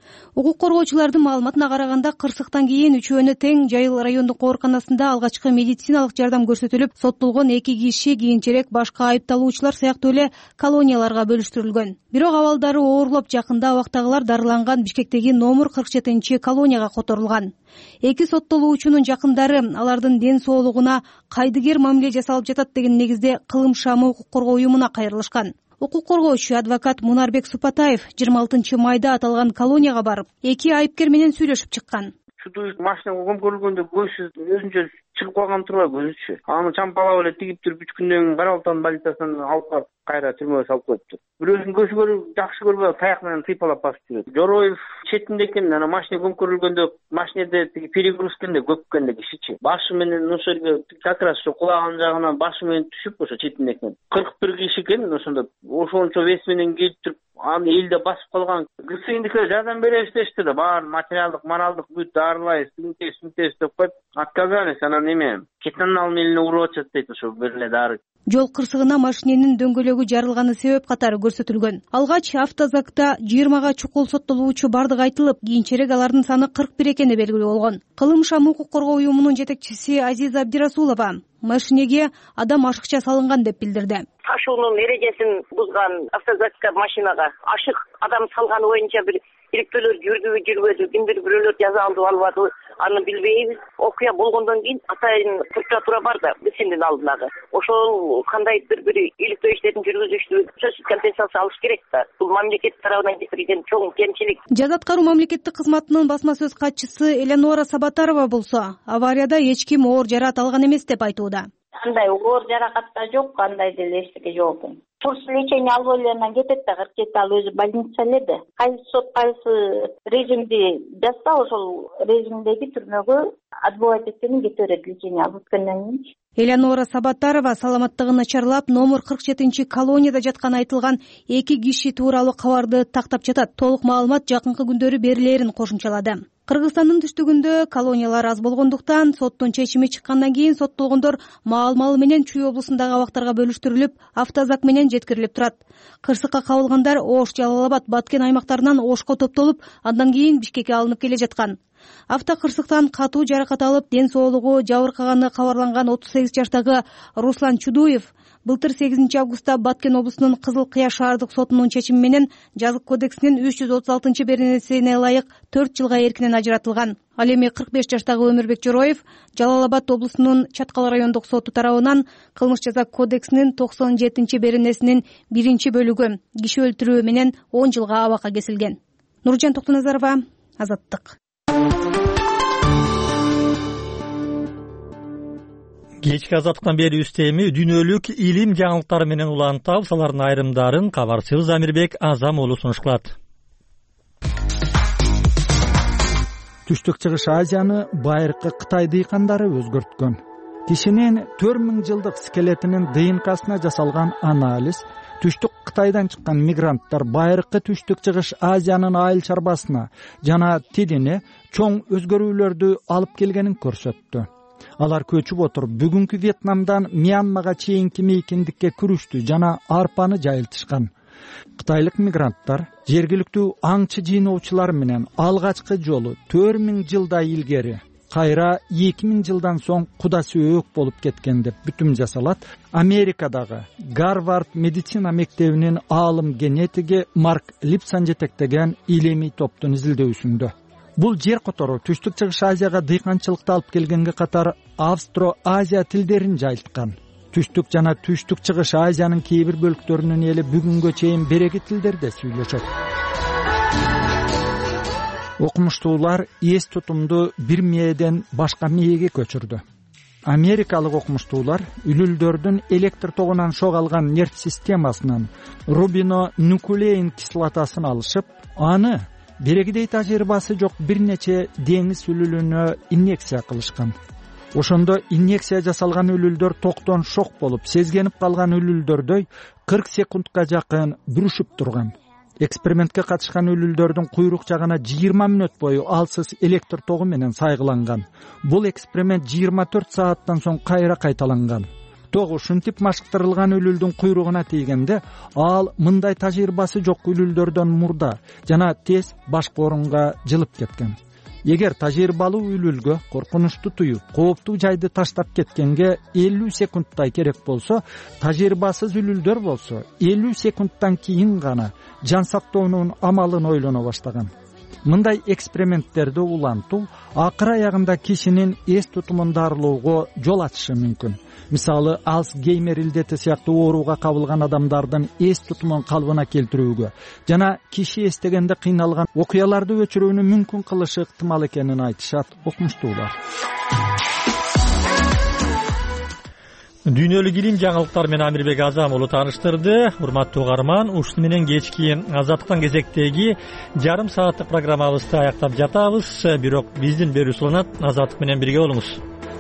Укук коргоочулардын маалыматына караганда кырсыктан кийин Үчөөнө тең Жайыл райондук ооруканасында алгачкы медициналык жардам көрсөтүлүп, соттолгон 2 киши кийинчерээк башка айыпталуучулар сыяктуу эле колонияларга бөлүштүрүлгөн. Бирок абалдары оорлоп, жакында абактагылар дарыланган Бишкектеги номер 47 колонияга которулган. 2 соттолуучунун жакындары алардын ден соолугуна кайдыгер мамиле жасалып жатат деген негизде Кылым шамы укук коргоо уюмуна кайрылышкан. Укук коргоочу адвокат Мунарбек Супатаев 26 майда аталган колонияга барып, 2 айыпкер менен сүйлөшүп чыккан. Машинага көмкөрүлгөндө көзсүз өзүнчө чыгып калган турбайбы көзүчү. Аны чампалап эле тигип туруп 3 күндөн кийин Карабалтан больницасынан алып барып кайра түрмөгө салып коюпту. Бирөөсүн көзү көрүп жакшы көрбөй таяк менен тыйпалап басып жүрөт. Жороев четинде экен, ана машина көмкөрүлгөндө машинеде тиги перегрузкенде көпкенде кишичи. Башы менен ошо жерге как раз ошо кулагынын жагынан башы менен түшүп ошо четинде экен. 41 киши экен ошондо. Ошончо вес менен келип туруп аны элде басып калган. ГСИндикилер жардам беребиз дешти да, баарын материалдык, моралдык бүт дарылайбыз, сүнтөбүз деп коюп отказались. Анан эме кетанал менен уруп атат дейт ошо бир эле дары. Жол кырсыгына машиненин дөңгөлөгү жарылганы себеп катары көрсөтүлгөн. Алгач автозакта 20га чукул соттолуучу бардыгы айтылып, кийинчерээк алардын саны 41 экени белгилүү болгон. Кылым шамы укук коргоо уюмунун жетекчиси Азиза Абдирасулова машинеге адам ашыкча салынган деп билдирди. Ташуунун эрежесин бузган автозакка машинага ашык адам салганы боюнча бир иликтөөлөр жүрдүбү жүрбөдү, кимдир бирөөлөр жаза алдыбы албады, аны билбейбиз. Окуя болгондон кийин атайын прокуратура бар да, ГСИндин алдындагы. Ошол кандайдыр бир иликтөө иштерин жүргүзүштү, сөзсүз компенсация алыш керек да. Бул мамлекет тарабынан кетирилген чоң кемчилик. Жаза аткаруу мамлекеттик кызматынын басма сөз катчысы Эленора Сабатарова болсо, аварияда эч ким оор жаракат алган эмес деп айтууда. Кандай оор жаракат да жок, кандай деле эчтеке жок экен. Курс лечение албай эле кетет да, 47 ал өзү больница эле. Кайсы сот кайсы режимди жазса, ошол режимдеги түрмөгө отбывать эткенин кете берет лечение алып өткөндөн кийин. Эленора Сабатарова саламаттыгы начарлап, номер 47 колонияда жатканы айтылган 2 киши тууралуу кабарды тактап жатат. Толук маалымат жакынкы күндөрү берилерин кошумчалады. Кыргызстандын түштүгүндө колониялар аз болгондуктан соттун чечими чыккандан кийин соттолгондор маал менен Чүй облусундагы абактарга бөлүштүрүлүп, автозак менен жеткирилип турат. Кырсыкка кабылгандар Ош, Жалал Абад, Баткен аймактарынан Ошко топтолуп, андан кийин Бишкекке алынып келе жаткан. Автокырсыктан катуу жаракат алып, ден соолугу жабыркаганы кабарланган 38 жаштагы Руслан Чудуев былтыр 8 августта Баткен облусунун Кызыл Кыя шаардык сотунун чечими менен Жазык кодексинин 336-беренесине ылайык 4 жылга эркинен ажыратылган. Ал эми 45 жаштагы Өмүрбек Жороев Жалал Абад облусунун Чаткал райондук соту тарабынан Кылмыш жаза кодексинин 97-беренесинин 1-бөлүгү киши өлтүрүү менен 10 жылга абакка кесилген. Нуржан Токтоназарова, Азаттык. Кечки Азаттыктан бери үстеми дүйнөлүк илим жаңылыктары менен улантабыз. Алардын айрымдарын кабарчыбыз Амирбек Азам уулу сунушталат. Түштүк Чыгыш Азияны байыркы Кытай дыйкандары өзгөрткөн. Кишинин 4000 жылдык скелетинин ДНКсына жасалган анализ Түштүк Кытайдан чыккан мигранттар байыркы Түштүк Чыгыш Азиянын айыл чарбасына жана тилине чоң өзгөрүүлөрдү алып келгенин көрсөттү. Алар көчүп отуруп, бүгүнкү Вьетнамдан Мьянмага чейинки мейкиндикке күрүштү жана арпаны жайылтышкан. Кытайлык мигранттар жергиликтүү аңчы жыйноочулар менен алгачкы жолу 4000 жылдай илгери, кайра 2000 жылдан соң кудасы өк болуп кеткен деп бүтүм жасалат. Америкадагы Гарвард медицина мектебинин аалым генетиги Марк Липсон жетектеген илимий топтун изилдөөсүндө. Бул жер котору Түштүк Чыгыш Азияга дыйканчылыкты алып келгенге катар Австро-Азия тилдерин жайылткан. Түштүк жана Түштүк Чыгыш Азиянын кээ бир бөлүктөрүнүн эли бүгүнгө чейин береги тилдерде сүйлөшөт. Окумуштуулар эс тутумду бир мээден башка мээге көчүрдү. Америкалык окумуштуулар үлүлдөрдүн электр тогунан шок алган нерв системасынан рубинонуклеин кислотасын алышып, аны берегидей тажрыйбасы жок бир нече деңиз үлүлүнө инъекция кылышкан. Ошондо инъекция жасалган үлүлдөр токтон шок болуп, сезгенип калган үлүлдөрдөй 40 секундка жакын бүрүшүп турган. Экспериментке катышкан үлүлдөрдүн куйрук жагына 20 мүнөт бою алсыз электр тогу менен сайгыланган. Бул эксперимент 24 сааттан соң кайра кайталанган. тоғы ушинтип машыктырылган үлүлдүн куйругуна тийгенде ал мындай тажрыйбасы жок үлүлдөрдөн мурда жана тез башка орунга жылып кеткен. Эгер тажрыйбалуу үлүлгө коркунучту туюп, кооптуу жайды таштап кеткенге 50 секундтай керек болсо, тажрыйбасыз үлүлдөр болсо 50 секундтан кийин гана жан сактоонун амалын ойлоно баштаган. Мындай эксперименттерди улантуу акыр аягында кишинин эс тутумун дарылоого жол ачышы мүмкүн. Мисалы, Алцгеймер илдети сыяктуу ооруга кабылган адамдардын эс тутумун калыбына келтирүүгө жана киши эстегенде кыйналган окуяларды өчүрүүнү мүмкүн кылышы ыктымал экенин айтышат окумуштуулар. Дүйнөлүк илим жаңылыктар менен Амирбек Азам уулу тааныштырды. Урматтуу угарман, ушуну менен кечки Азаттыктан кезектеги жарым сааттык программабызды аяктап жатабыз. Бирок биздин берүү уланат. Азаттык менен бирге болуңуз.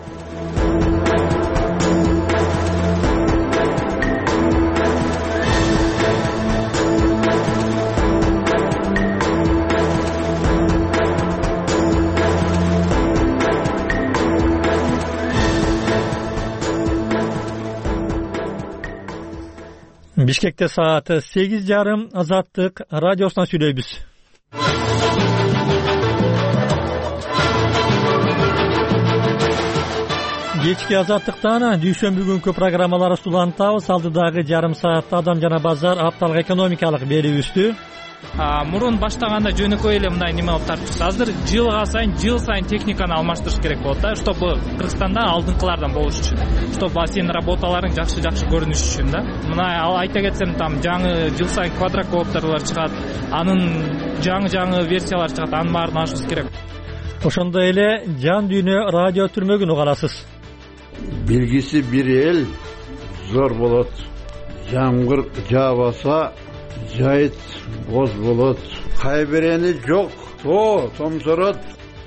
Бишкекте саат 8:30 Азаттык радиосунан сүйлөйбүз. Кечки Азаттыктан дүйшөмбү күнкү программаларыбызды улантабыз. Алдыдагы жарым саатта Адам жана базар апталык экономикалык берүүбүздү мурун баштаганда жөнөкөй эле мындай неме болуп тартып чыкты. Азыр жыл сайын техниканы алмаштырыш керек болот да, чтобы Кыргызстанда алдыңкылардан болуш үчүн, чтобы сенин работаларың жакшы көрүнүш үчүн да. Мына айта кетсем, там жаңы жыл сайын квадрокоптерлер чыгат, анын жаңы версиялары чыгат, анын баарын ашыбыз керек. Ошондой эле жан дүйнө радио түрмөгүн угаласыз. Билгиси бир эл зор болот. Жамгыр жаабаса жайыт боз болот. Кайберени жок, тоо томсорот.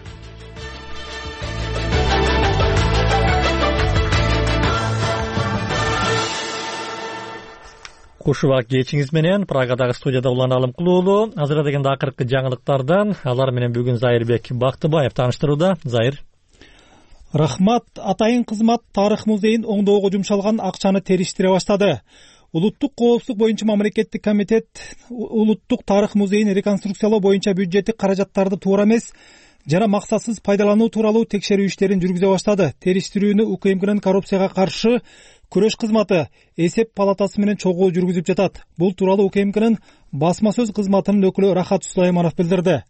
Кушубак кечиңиз менен Прагадагы студияда Улан Алымкулуу уулу. Азыр дегенде акыркы жаңылыктардан алар менен бүгүн Зайырбек Бактыбаев тааныштырууда. Зайыр. Рахмат. Атайын кызмат тарых музейин оңдоого жумшалган акчаны териштире баштады. Улуттук коопсуздук боюнча мамлекеттик комитет улуттук тарых музейин реконструкциялоо боюнча бюджеттик каражаттарды туура эмес жана максатсыз пайдалануу тууралуу текшерүү иштерин жүргүзө баштады. Териштирүүнү УКМКнын коррупцияга каршы күрөш кызматы эсеп палатасы менен чогуу жүргүзүп жатат. Бул тууралуу УКМКнын басма сөз кызматынын өкүлү Рахат Сулайманов билдирди.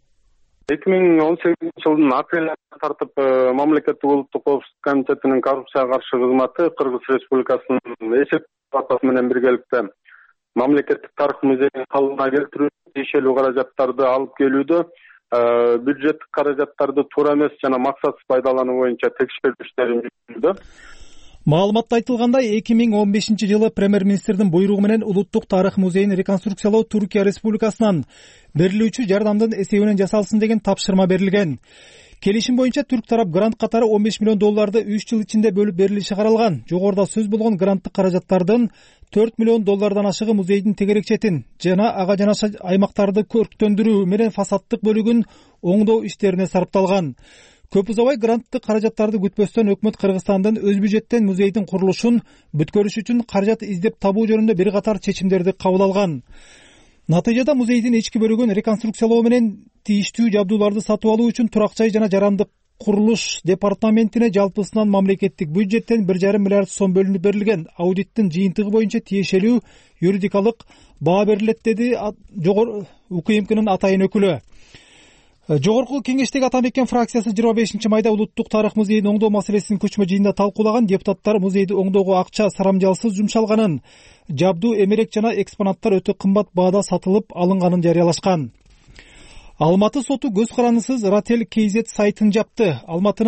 2018 жылдын апрелине тартып мамлекеттик улуттук коопсуздук комитетинин коррупцияга каршы кызматы Кыргыз Республикасынын эсеп палатасы менен биргеликте мамлекеттик тарых музейин калыбына келтирүү, тиешелүү каражаттарды алып келүүдө бюджеттик каражаттарды туура эмес жана максатсыз пайдалануу боюнча текшерүү иштерин жүргүздү. Маалыматта айтылгандай, 2015 жылы премьер-министрдин буйругу менен улуттук тарых музейин реконструкциялоо Түркия Республикасынан берилүүчү жардамдын эсебинен жасалсын деген тапшырма берилген. Келишим боюнча түрк тарап грант катары $15 миллион 3 жыл ичинде бөлүп берилиши каралган. Жогоруда сөз болгон гранттык каражаттардын $4 миллион ашыгы музейдин тегерекчетин жана ага жанаша аймактарды көрктөндүрүү менен фасадтык бөлүгүн оңдоо иштерине сарпталган. Көп узабай гранттык каражаттарды күтпөстөн өкмөт Кыргызстандын өз бюджеттен музейдин курулушун бүткөрүш үчүн каражат издеп табуу жөнүндө бир катар чечимдерди кабыл алган. Натыйжада музейдин ички бөлүгүн реконструкциялоо менен тийиштүү жабдууларды сатып алуу үчүн турак жай жана жарандык курулуш департаментине жалпысынан мамлекеттик бюджеттен 1,5 миллиард сом бөлүнүп берилген. Аудиттин жыйынтыгы боюнча тиешелүү юридикалык баа берилет, деди жогорку УКМКнын атайын өкүлү. Жогорку кеңештеги Атамекен фракциясы 25 майда улуттук тарых музейин оңдоо маселесин көчмө жыйында талкуулаган. Депутаттар музейди оңдоого акча сарамжалсыз жумшалганын, жабдуу, эмерек жана экспонаттар өтө кымбат баада сатылып алынганын жарыялашкан. Алматы соту көз карандысыз Ратель KZ сайтын жапты. Алматы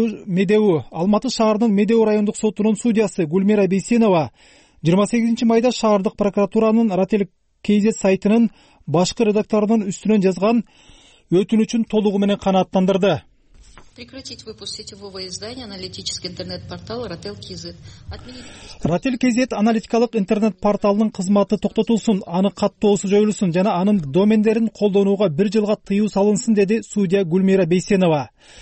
шаарынын Медеу райондук сотунун судьясы Гүлмира Бейсенова 28 майда шаардык прокуратуранын Ратель KZ сайтынын башкы редакторунун үстүнөн жазган өтүнүчүн толугу менен канааттандырды. Прекратить выпуск сетевого издания аналитический интернет-портал Ратель KZ. Ратель KZ аналитикалык интернет-порталынын кызматы токтотулсун, аны каттоосу жоюлсун жана анын домендерин колдонууга 1 жылга тыюу салынсын, деди судья Гүлмира Бейсенова.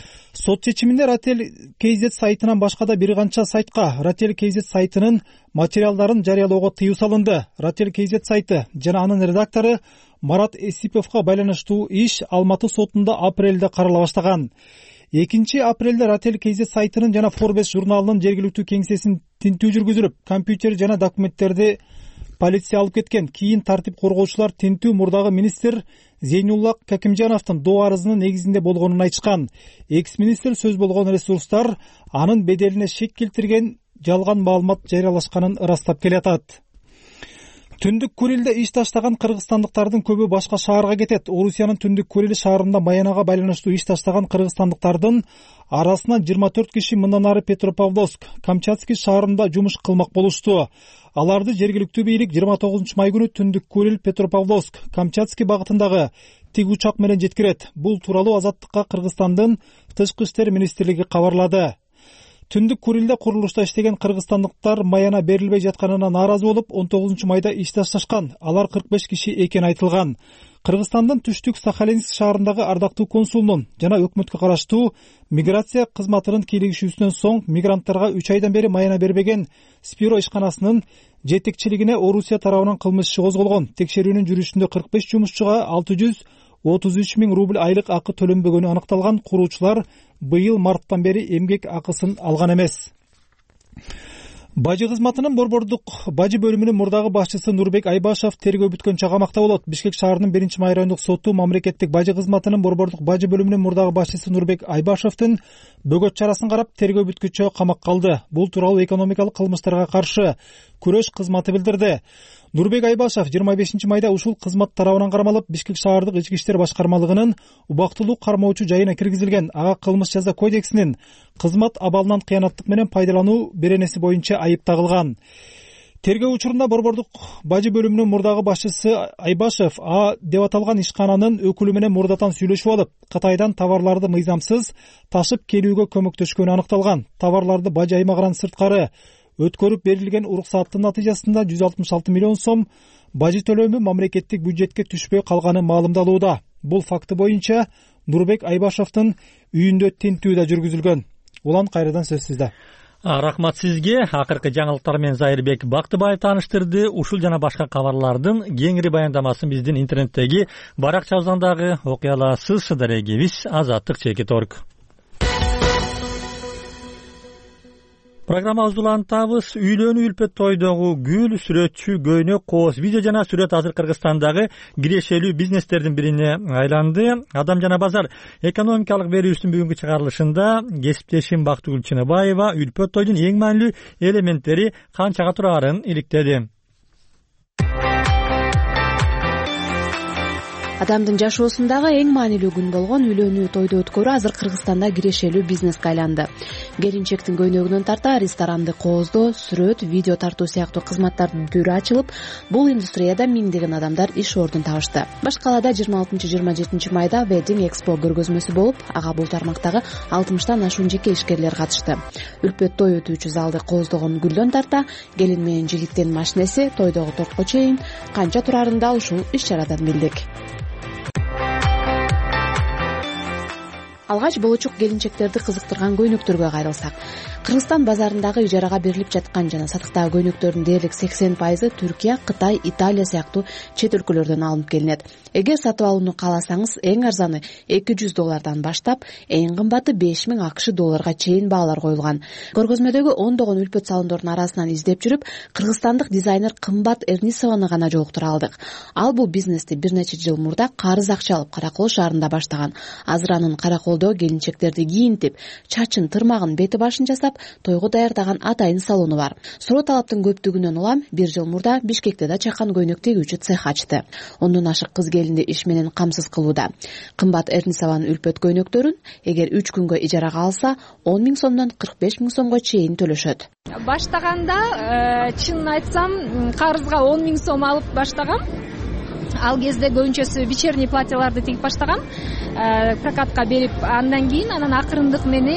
сот чечиминде Ратель KZ сайтынан башка да бир канча сайтка Ратель KZ сайтынын материалдарын жарыялоого тыюу салынды. Ратель KZ сайты жана анын редактору Марат Эсиповго байланыштуу иш Алматы сотунда апрелде карала баштаган. 2 апрелде Ратель KZ сайтынын жана Forbes журналынын жергиликтүү кеңсесин тинтүү жүргүзүлүп, компьютер жана документтерди полиция алып кеткен. Кийин тартип коргоочулар тинтүү мурдагы министр Зейнулла Какимжановдун доо арызынын негизинде болгонун айтышкан. Экс-министр сөз болгон ресурстар анын беделине шек келтирген жалган маалымат жарыялашканын ырастап келатат. Түндүк Курилде иш таштаган кыргызстандыктардын көбү башка шаарга кетет. Орусиянын Түндүк Курил шаарында Маянага байланыштуу иш таштаган кыргызстандыктардын арасынан 24 киши мындан ары Петропавловск, Камчатский шаарында жумуш кылмак болушту. Аларды жергиликтүү бийлик 29 май күнү Түндүк Курил, Петропавловск, Камчатский багытындагы тиг учак менен жеткирет. Бул тууралуу Азаттыкка Кыргызстандын Тышкы иштер министрлиги кабарлады. Түндүк Курилде курулушта иштеген кыргызстандыктар Маяна берилбей жатканына нааразы болуп, 19 майда иш ташташкан. Алар 45 киши экени айтылган. Кыргызстандын Түштүк Сахалинск шаарындагы ардактуу консулунун жана өкмөткө караштуу миграция кызматынын кийлигишүүсүнөн соң мигранттарга 3 айдан бери Маяна бербеген Спиро ишканасынын жетекчилигине Орусия тарабынан кылмыш иши козголгон. Текшерүүнүн жүрүшүндө 45 жумушчуга 633 миң рубль айлык акы төлөнбөгөнү аныкталган. Куруучулар быйыл марттан бери эмгек акысын алган эмес. Бажы кызматынын борбордук бажы бөлүмүнүн мурдагы башчысы Нурбек Айбашев тергөө бүткөнчө камакта болот. Бишкек шаарынын 1-май райондук соту мамлекеттик бажы кызматынын борбордук бажы бөлүмүнүн мурдагы башчысы Нурбек Айбашевдин бөгөт чарасын карап тергөө бүткүчө камакка алды. Бул тууралуу экономикалык кылмыштарга каршы күрөш кызматы билдирди. Нурбек Айбашев 25 майда ушул кызмат тарабынан кармалып, Бишкек шаардык ички иштер башкармалыгынын убактылуу кармоочу жайына киргизилген. Ага кылмыш жаза кодексинин кызмат абалынан кыянаттык менен пайдалануу беренеси боюнча айып тагылган. Тергөө учурунда борбордук бажы бөлүмүнүн мурдагы башчысы Айбашев А деп аталган ишкананын өкүлү менен мурдатан сүйлөшүп алып, Кытайдан товарларды мыйзамсыз ташып келүүгө көмөктөшкөнү аныкталган. Товарларды бажы аймагынан сырткары өткөрүп берилген уруксаттын натыйжасында 166 миллион сом бажы төлөмү мамлекеттик бюджетке түшпөй калганы маалымдалууда. Бул факты боюнча Нурбек Айбашевдин үйүндө тинтүү да жүргүзүлгөн. Улан кайрадан сөз сизде. Рахмат сизге. Акыркы жаңылыктар менен Зайырбек Бактыбаев тааныштырды. Ушул жана башка кабарлардын кеңири баяндамасын биздин интернеттеги баракчабыздагы окуя аласыз. Дарегибиз azаттык.org. Программабызды улантабыз. Үйлөнүү үлпөт тойдогу гүл, сүрөтчү, көйнөк, кооз, видео жана сүрөт азыр Кыргызстандагы кирешелүү бизнестердин бирине айланды. Адам жана базар экономикалык берүүсүнүн бүгүнкү чыгарылышында кесиптешим Бактыгүл Чыныбаева үлпөт тойдун эң маанилүү элементтери канчага турарын иликтеди. Адамдын жашоосундагы эң маанилүү күн болгон үйлөнүү тойду өткөрүү азыр Кыргызстанда кирешелүү бизнеске айланды. Келинчектин көйнөгүнөн тарта ресторанды кооздоо, сүрөт, видео тартуу сыяктуу кызматтардын түрү ачылып, бул индустрияда миңдеген адамдар иш ордун табышты. Башкалада 26-27 майда Wedding Expo көргөзмөсү болуп, ага бул тармактагы 60тан ашуун жеке ишкерлер катышты. Үлпөт той өтүүчү залды кооздогон гүлдөн тарта, келин менен жигиттин машинеси, тойдогу тортко чейин канча турарын да ушул иш-чарадан билдик. Алгач болочок келинчектерди кызыктырган көйнөктөргө кайрылсак, Кыргызстан базарындагы ижарага берилип жаткан жана сатыктагы көйнөктөрдүн дээрлик 80% Түркия, Кытай, Италия сыяктуу чет өлкөлөрдөн алынып келинет. Эгер сатып алууну кааласаңыз, эң арзаны $200 баштап, эң кымбаты $5000 чейин баалар коюлган. Көргөзмөдөгү ондогон үлпөт салондордун арасынан издеп жүрүп, кыргызстандык дизайнер Кымбат Эрнисованы гана жолуктура алдык. Ал бул бизнести бир нече жыл мурда карыз акча алып Каракол шаарында баштаган. Азыр анын Караколдо келинчектерди кийинтип, чачын, тырмагын, бети башын жасап, тойго даярдаган атайын салону бар. Суроо талаптын көптүгүнөн улам бир жыл мурда Бишкекте да чакан көйнөк тегүүчү цех ачты. Ондон ашык кыз келинди иш менен камсыз кылууда. Кымбат Эрнисованын үлпөт көйнөктөрүн эгер 3 күнгө ижарага алса, 10 000 сомдон 45 000 сомго чейин төлөшөт. Баштаганда, чынын айтсам, карызга 10 000 сом алып баштагам. Ал кезде көбүнчөсү вечерний платьяларды тигип баштагам, прокатка берип, андан кийин анан акырындык менен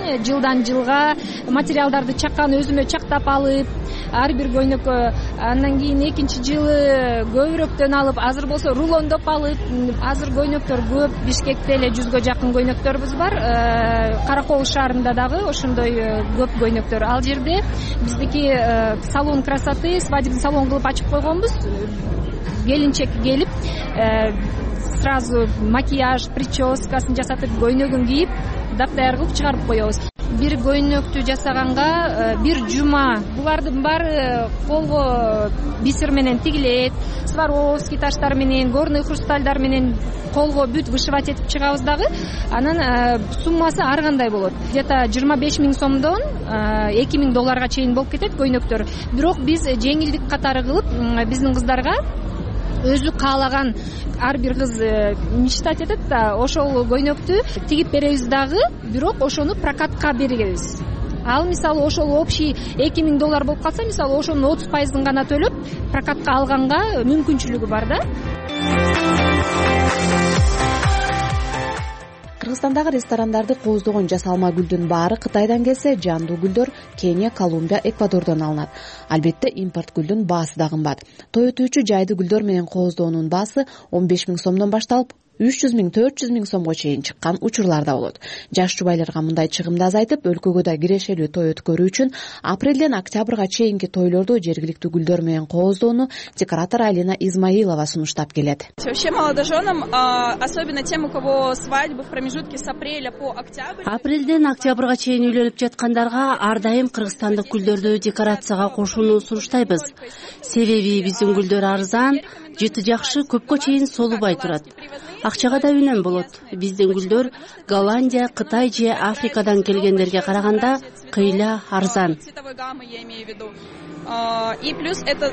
жылдан жылга материалдарды чаккан өзүмө чактап алып ар бир көйнөккө андан кийин экинчи жылы көбүрөөктөн алып азыр болсо рулондоп алып азыр көйнөктөр көп. Бишкекте эле 100га жакын көйнөктөрүбүз бар. Каракол шаарында дагы ошондой көп көйнөктөр. Ал жерде биздики салон красоты, свадебный салон кылып ачып койгонбуз. Келинчек келип сразу макияж, прическасын жасатып, көйнөгүн кийип, дактаяр кылып чыгарып коебуз. Бир көйнөктү жасаганга бир жума. Булардын баары колго бисер менен тигилет, Сваровский таштар менен, горный хрустальдар менен колго бүт вышивать этип чыгабыз дагы. Анан суммасы ар кандай болот. Где-то 25 000 сомдон 2 000 долларга чейин болуп кетет көйнөктөр. Бирок биз жеңилдик катары кылып биздин кыздарга өзү каалаган ар бир кыз мечтать этет да, ошол көйнөктү тигип беребиз дагы, бирок ошону прокатка беребиз. Ал мисалы ошол общий 2 000 доллар болуп калса, мисалы ошонун 30% гана төлөп прокатка алганга мүмкүнчүлүгү бар да. Кыргызстандагы ресторандарды кооздогон жасалма гүлдүн баары Кытайдан келсе, жандуу гүлдөр Кения, Колумбия, Эквадордон алынат. Албетте импорт гүлдүн баасы да кымбат. Той өтүүчү жайды гүлдөр менен кооздоонун баасы 15 000 сомдон башталып 300 000, 400 000 сомго чейин чыккан учурлар да болот. Жаш жубайларга мындай чыгымды азайтып, өлкөгө да кирешелүү той өткөрүү үчүн апрелден октябрга чейинки тойлорду жергиликтүү гүлдөр менен кооздоону декоратор Алина Измаилова сунуштап келет. Вообще молодоженам, особенно тем, у кого свадьбы в промежутке с апреля по октябрь. Апрелден октябрга чейин үйлөнүп жаткандарга ар дайым кыргызстандык гүлдөрдү декорацияга кошууну сунуштайбыз. Себеби биздин гүлдөр арзан, жыты жакшы, көпкө чейин солубай турат. Акчага да үнөм болот. Биздин гүлдөр Голландия, Кытай же Африкадан келгендерге караганда кыйла арзан. И плюс это,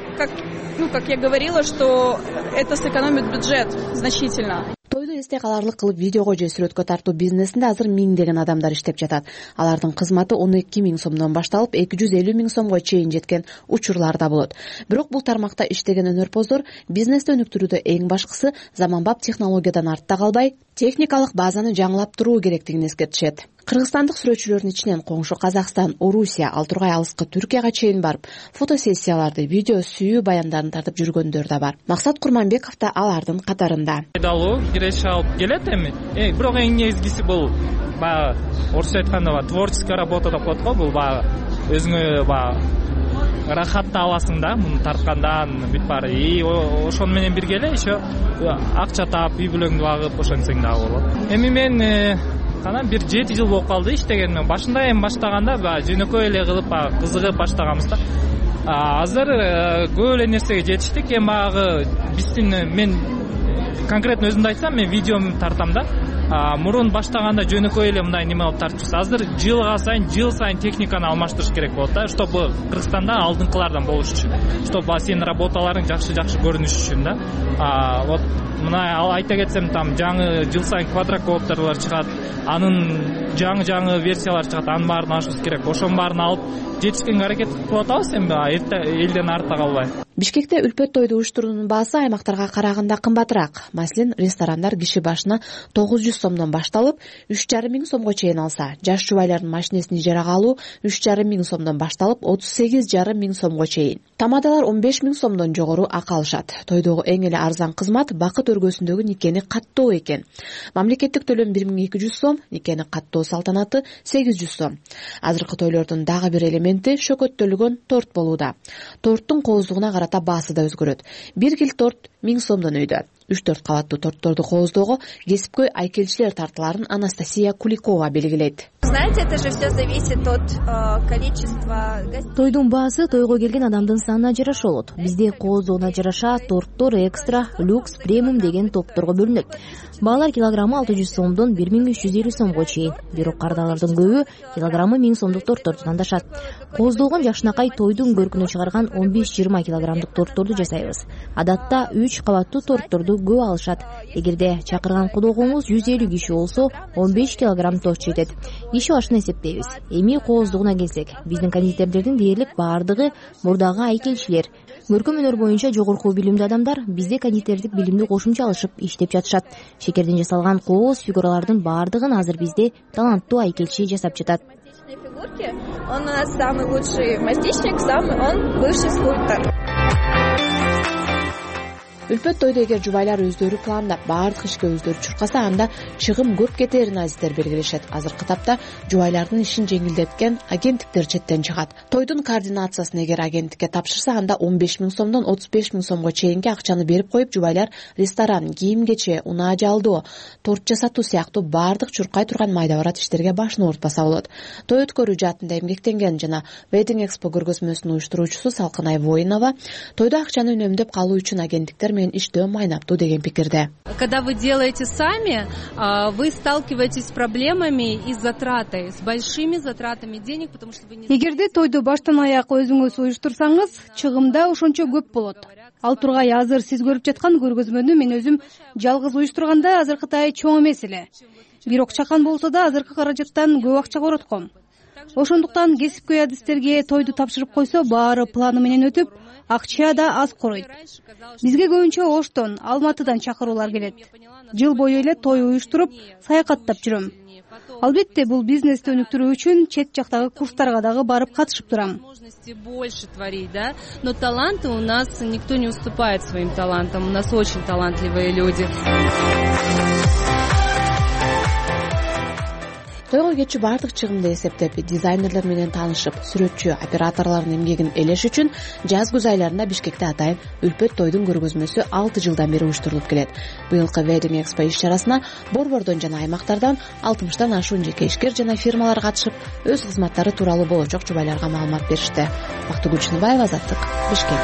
как я говорила, что это сэкономит бюджет значительно. Тойду эсте каларлык кылып видеого же сүрөткө тартуу бизнесинде азыр миңдеген адамдар иштеп жатат. Алардын кызматы 12 000 сомдон башталып 250 000 сомго чейин жеткен учурлар да болот. Бирок бул тармакта иштеген өнөрпоздор бизнести өнүктүрүүдө эң башкысы заманбап технологиядан артта калбай, техникалык базаны жаңылап туруу керектигин эскертишет. Кыргызстандык сүрөтчүлөрдүн ичинен коңшу Казакстан, Орусия, ал тургай алыскы Түркияга чейин барып, фотосессияларды, видео сүйүү баяндарын тартып жүргөндөр да бар. Максат Курманбеков да алардын катарында. Пайдалуу киреше алып келет эми. Бирок эң негизгиси бул баягы орусча айтканда творческая работа деп коет го, бул баягы өзүңө баягы рахатты аласың да, муну тарткандан бүт баары. Ошону менен бирге эле еще акча таап, үй бүлөңдү багып ошентсең дагы болот. Эми мен бир 7 жыл болуп калды иштегениме. Башында эми баштаганда жөнөкөй эле кылып кызыгып баштаганбыз да. Азыр көп эле нерсеге жетиштик. Эми баягы биздин мен конкретно өзүмдү айтсам, мен видеомду тартам да. Мурун баштаганда жөнөкөй эле мындай неме алып тартчубуз. Азыр жыл сайын техниканы алмаштырыш керек болот да, чтобы Кыргызстанда алдыңкылардан болуш үчүн, чтобы сенин работаларың жакшы көрүнүш үчүн да. Вот мына айта кетсем, там жаңы жыл сайын квадрокоптерлер чыгат, анын жаңы версиялары чыгат, анын баарын ашыбыз керек. Ошонун баарын алып жетишкенге аракет кылып атабыз, эми элден артта калбай. Бишкекте үлпөт тойду уюштуруунун баасы аймактарга караганда кымбатыраак. Маселен, ресторандар киши башына 900 сомдон башталып 3,5 000 сомго чейин алса, жаш жубайлардын машинесин ижарага алуу 3,5 000 сомдон башталып 38,5 000 сомго чейин. Тамадалар 15 000 сомдон жогору акы алышат. Тойдогу эң эле арзан кызмат бакыт өргөсүндөгү никени каттоо экен. Мамлекеттик төлөм 1200 сом, никени каттоо салтанаты 800 сом. Азыркы тойлордун дагы бир элементи шөкөттөлгөн торт болууда. Торттун кооздугуна карата баасы да өзгөрөт. Бир кил торт 1000 сомдон өйдө. 3-4 кабаттуу тортторду кооздоого кесипкөй айкелчилер тартыларын Анастасия Куликова белгилейт. Знаете, это же все зависит от количества гостей. Тойдун баасы тойго келген адамдын санына жараша болот. Бизде кооздоону жараша торттор экстра, люкс, премиум деген топторго бөлүнөт. Баалар килограммы 600 сомдон 1350 сомго чейин. Бирок кардалардын көбү килограммы 1000 сомдук тортторду тандашат. Кооздолгон жакшынакай тойдун көркүнө чыгарган 15-20 килограммдык тортторду жасайбыз. Адатта 3 кабаттуу тортторду көп алышат. Эгерде чакырган кудогуңуз 150 киши болсо, 15 килограмм торт жетет. Иш башын эсептейбиз. Эми кооздугуна келсек, биздин кондитердердин дээрлик баардыгы мурдагы айкелчилер. Көркөм өнөр боюнча жогорку билимдүү адамдар бизде кондитердик билимди кошумча алышып иштеп жатышат. Шекерден жасалган кооз фигуралардын баардыгын азыр бизде таланттуу айкелчи жасап жатат. фигурки. Он у нас самый лучший мастичник, он бывший скульптор. Үлпөт тойду эгер жубайлар өздөрү пландап баардык ишке өздөрү чуркаса, анда чыгым көп кетерин азиздер белгилешет. Азыркы тапта жубайлардын ишин жеңилдеткен агенттиктер четтен чыгат. Тойдун координациясын эгер агенттикке тапшырса, анда 15 000 сомдон 35 000 сомго чейинки акчаны берип коюп, жубайлар ресторан, кийим кече, унаа жалдоо, торт жасатуу сыяктуу баардык чуркай турган майда барат иштерге башын оорутпаса болот. Той өткөрүү жаатында эмгектенген жана Wedding Expo көргөзмөсүнүн уюштуруучусу Салкынай Воинова тойдо акчаны үнөмдөп калуу үчүн агенттиктер менен иштөө майнаптуу деген пикирде. Когда вы делаете сами, вы сталкиваетесь с проблемами и с затратой, с большими затратами денег, потому что вы не... Эгерде тойду баштан аяк өзүңүз уюштурсаңыз, чыгымда ошончо көп болот. Ал тургай азыр сиз көрүп жаткан көргөзмөнү мен өзүм жалгыз уюштурганда азыркытай чоң эмес эле. Бирок чакан болсо да азыркы каражаттан көп акча коротком. Ошондуктан кесипкөй адистерге тойду тапшырып койсо, баары планы менен өтүп, акча да аз коройт. Бизге көбүнчө Оштон, Алматыдан чакыруулар келет. Жыл бою эле той уюштуруп, саякаттап жүрөм. Албетте, бул бизнести өнүктүрүү үчүн чет жактагы курстарга дагы барып катышып турам. Больше творить, да? Но таланты у нас никто не уступает своим талантам. У нас очень талантливые люди. Тойго кетчү баардык чыгымды эсептеп, дизайнерлер менен таанышып, сүрөтчү, операторлордун эмгегин элеш үчүн жаз күз айларында Бишкекте атайын Үлпөт тойдун көргөзмөсү 6 жылдан бери уюштурулуп келет. Быйылкы Wedding Expo иш-чарасына борбордон жана аймактардан 60тан ашуун жеке ишкер жана фирмалар катышып, өз кызматтары тууралуу болочок жубайларга маалымат беришти. Бактыгүл Чыныбаева, Азаттык, Бишкек.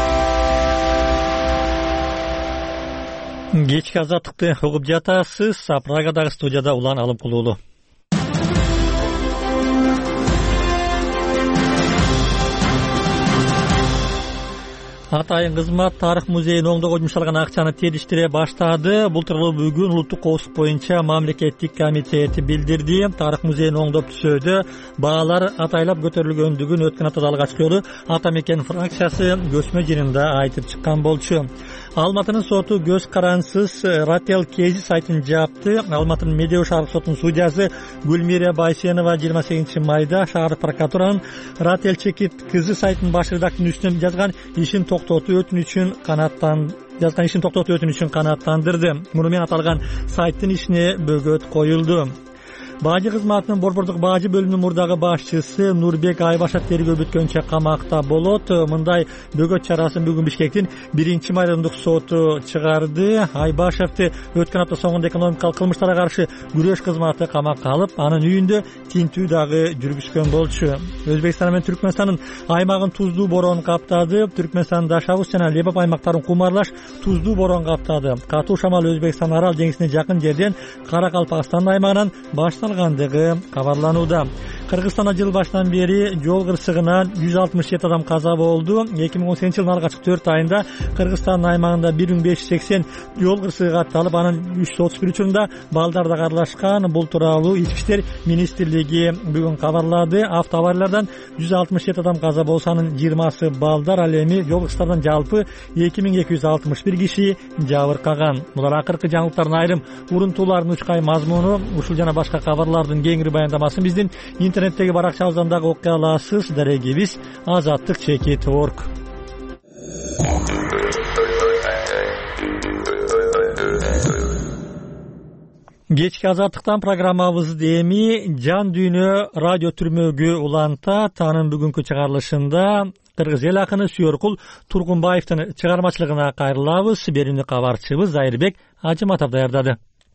Кечки Азаттыкты угуп жатасыз. Прагадагы студияда Улан Алымкулуулу. Атайын кызмат тарых музейин оңдоого жумшалган акчаны териштире баштады. Бул тууралуу бүгүн улуттук коопсуздук боюнча мамлекеттик комитети билдирди. Тарых музейин оңдоп түзүүдө баалар атайлап көтөрүлгөндүгүн өткөн аптада алгачкы жолу Ата мекен фракциясы көчмө жыйынында айтып чыккан болчу. Алматынын соту көз карансыз Рател Кези сайтын жапты. Алматынын Медеу шаардык сотунун судьясы Гүлмира Байсенова 28 майда шаардык прокуратуранын Рател Чекит кызы сайтынын баш редакторунун үстүнөн жазган ишин токтотуу өтүнүчүн канааттандырды. Муну менен аталган сайттын ишине бөгөт коюлду. Бажы кызматынын борбордук бажы бөлүмүнүн мурдагы башчысы Нурбек Айбашев тергөө бүткөнчө камакта болот. Мындай бөгөт чарасын бүгүн Бишкектин 1 майдандык соту чыгарды. Айбашевди өткөн апта соңунда экономикалык кылмыштарга каршы күрөш кызматы камакка алып, анын үйүндө тинтүү дагы жүргүзгөн болчу. Өзбекстан менен Түркмөнстандын аймагын туздуу борон каптады. Түркмөнстан Дашавуз жана Лебап аймактарын кумарлаш туздуу борон каптады. Катуу шамал Өзбекстан арал деңизине жакын жерден Каракалпакстан аймагынан башталгандыгы кабарланууда. Кыргызстанда жыл башынан бери жол кырсыгынан 167 адам каза болду. 2018 жылдын алгачкы 4 айында Кыргызстан аймагында 1580 жол кырсыгы катталып, анын 331 учурунда балдар да катнашкан. Бул тууралуу Ички иштер министрлиги бүгүн кабарлады. Автоавариялардан 167 адам каза болсо, анын 20сы балдар. Ал эми жол кырсыктардан жалпы 2261 киши жабыркаган. Булар акыркы жаңылыктардын айрым урунтууларынын учкай мазмуну. Ушул жана башка кабарлардын кеңири баяндамасын биздин интернеттеги баракчабыздан дагы окуй аласыз. Дарегибиз azattikchekit.org. Кечки Азаттыктан программабызды эми Жан дүйнө радио түрмөгү улантат. Анын бүгүнкү чыгарылышында кыргыз эл акыны Сүйөркул Тургунбаевдин чыгармачылыгына кайрылабыз. Берүүнү кабарчыбыз Айырбек Ажыматов даярдады.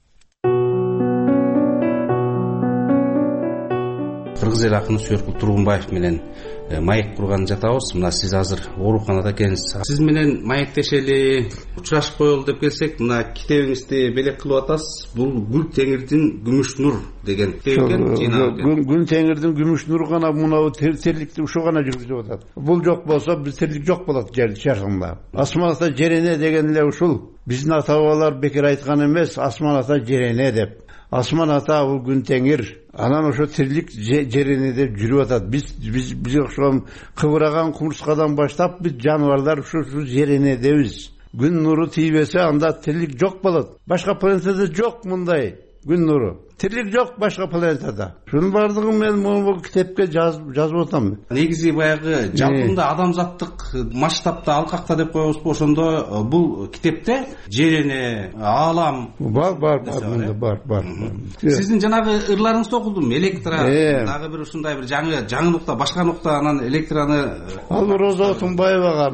Кыргыз эл акыны Сүйөркул Тургунбаев менен маек курган жатабыз. Мына сиз азыр ооруканада экенсиз. Сиз менен маектешели, учурашып коелу деп келсек, мына китебиңизди белек кылып атасыз. Бул Гүл Теңирдин Күмүш нур деген китеп экен. Гүл Теңирдин Күмүш нуру гана мына тирликти ушул гана жүргүзүп атат. Бул жок болсо биз тирлик жок болот жер шарында. Асман ата жерене деген эле ушул. Биздин ата бабалар бекер айткан эмес, асман ата жерене деп. Асман ата бул Күн Теңир. Анан ошо тирлик жерене деп жүрүп атат. Биз ошол кыбыраган кумурскадан баштап биз жаныбарлар ушу жерене дебиз. Күн нуру тийбесе анда тирлик жок болот. Башка планетада жок мындай. күн нуру. Тирлик жок башка планетада. Шунун бардыгын мен бул китепке жазып атам. Негизи баягы жалпында адамзаттык масштабта алкакта деп коебузбу, ошондо бул китепте жер эне, аалам бар. Сиздин жанагы ырларыңызды окудум. Электро дагы бир ушундай бир жаңы нукта, башка нукта, анан электроны ал Роза Отунбаевага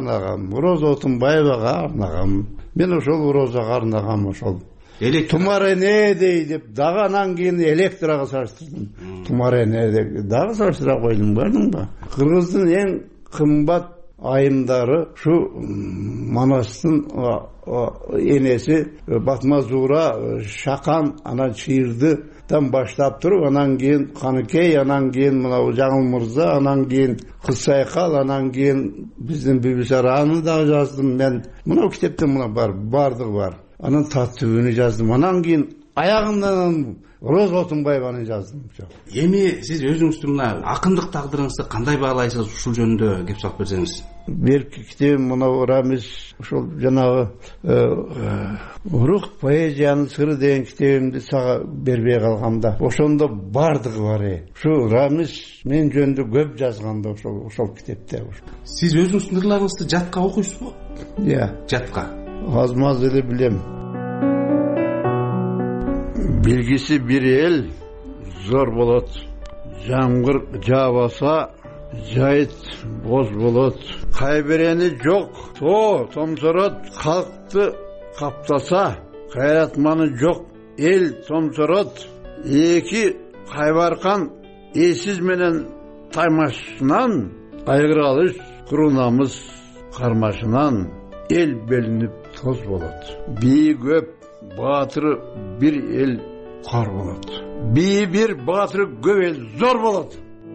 арнагам. Мен ошол Розага арнагам ошол. Тумар эне дей деп дагы анан кийин электрага салыштырдым. Тумар эне деп дагы салыштыра койдум, көрдүңбү? Кыргыздын эң кымбат айымдары шу Манастын энеси Батмазура, Шакан, анан Чыйырдыдан баштап туруп, анан кийин Каныкей, анан кийин мына Жаңыл Мырза, анан кийин Кыз Сайкал, анан кийин биздин Бибисараны дагы жаздым мен. Мына китепте мына бардыгы бар. Анан Таттүбүнү жаздым. Анан кийин аягынан Роза Отунбаеваны жаздым. Эми сиз өзүңүздүн мына акындык тагдырыңызды кандай баалайсыз? Ушул жөнүндө кеп салып берсеңиз. Берки китебим мына Рамиз ошол жанагы рух поэзиянын сыры деген китебимди сага бербей калгамда. Ошондо бардыгы бар. Ушу Рамиз мен жөнүндө көп жазганда ошол китепте. Сиз өзүңүздүн ырларыңызды жатка окуйсузбу? Жатка. Азмаз эле билем. Билгиси бир эл зор болот. Жамгыр жаабаса жайыт боз болот. Кайберени жок тоо томсорот. Калкты каптаса кайратманы жок эл томсорот. Эки кайбаркан эсиз менен таймашынан айгыр алыш курунамыз кармашынан эл белинип тоз болот. Бии көп баатыры бир эл кар болот. Бии бир баатыры көп эл зор болот.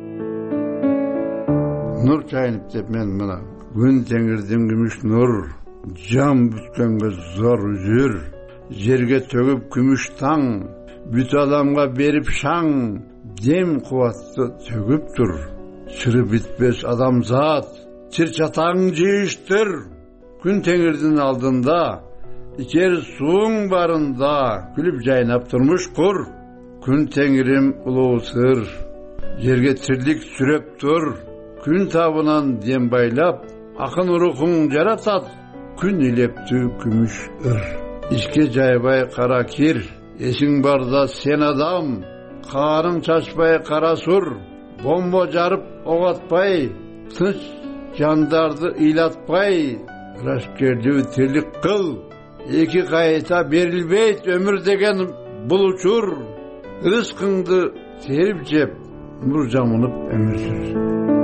Нур чайынып деп мен мына күн теңирдин күмүш нур, жан бүткөнгө зор үзүр, жерге төгүп күмүш таң, бүт адамга берип шаң, дем кубатты төгүп тур. Чыры битпес адамзат, чыр чатаң жыйыштыр. Күн теңирдин алдында, ичер сууң барында, күлүп жайнап турмуш кур. Күн теңирим улуу сыр, жерге тирлик сүрөп тур. Күн табынан дем байлап, акын рухуң жаратат, күн илептүү күмүш ыр. Ишке жайбай кара кир, эсиң барда сен адам, каарың чачпай кара сур, бомба жарып ок атпай, тынч жандарды ыйлатпай, ырашкердүү тирлик кыл. Эки кайта берилбейт өмүр деген бул учур. Рызкыңды терип жеп, нур жамынып өмүр сүр.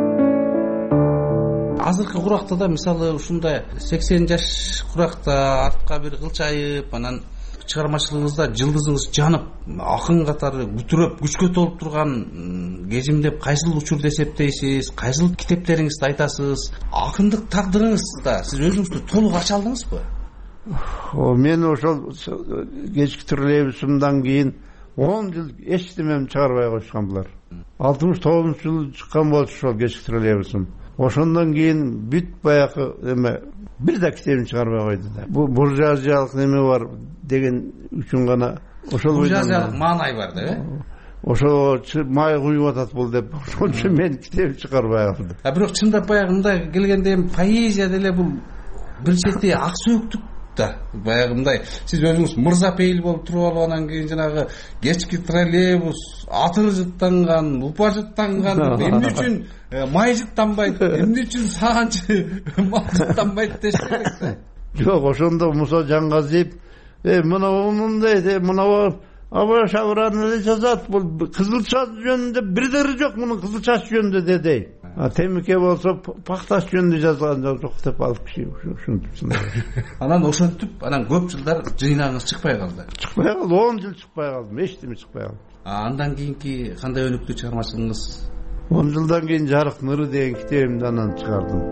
Азыркы куракта да мисалы ушундай 80 жаш куракта артка бир кылчайып, анан чыгармачылыгыңызда жылдызыңыз жанып, акын катары бүтүрөп, күчкө толуп турган кезим деп кайсыл учурду эсептейсиз? Кайсыл китептериңизди айтасыз? Акындык тагдырыңызда сиз өзүңүздү толук ача алдыңызбы? Мен ошол кечки троллейбусумдан кийин 10 жыл эчтемем чыгарбай койушкан булар. 69-жылы чыккан болчу ошол кечки троллейбусум. Ошондон кийин бүт баягы эме бир да китебин чыгарбай койду да. Бул буржуазиялык неме бар деген үчүн гана ошол буржуазиялык маанай бар да, ошо май куюп атат бул деп ошон үчүн мен китеп чыгарбай калдым. Бирок чындап баягындай келгенде поэзия деле бул бир чети ак сөөктүк да. Баягындай сиз өзүңүз мырза пейил болуп туруп алып, анан кийин жанагы кечки троллейбус атыр жыттанган, упа жыттанган, эмне үчүн май жыттанбайт, эмне үчүн саганчы мал жыттанбайт деш керек да. Жок, ошондо Муса Жаңгазиев мына мындай, мына аба шабыраны эле жазат, бул кызыл чач жөнүндө бирдери жок, мунун кызыл чач жөнүндө деди. Темике болсо пакташ жөнүндө жазган жок деп алып киши ушинтип. Анан ошентип, анан көп жылдар жыйнагыңыз чыкпай калды. Чыкпай калды, 10 жыл чыкпай калдым, эчтеме чыкпай калды. Андан кийинки кандай өнүктүү чыгармачылыгыңыз? 10 жылдан кийин Жарык ныры деген китебимди анан чыгардым.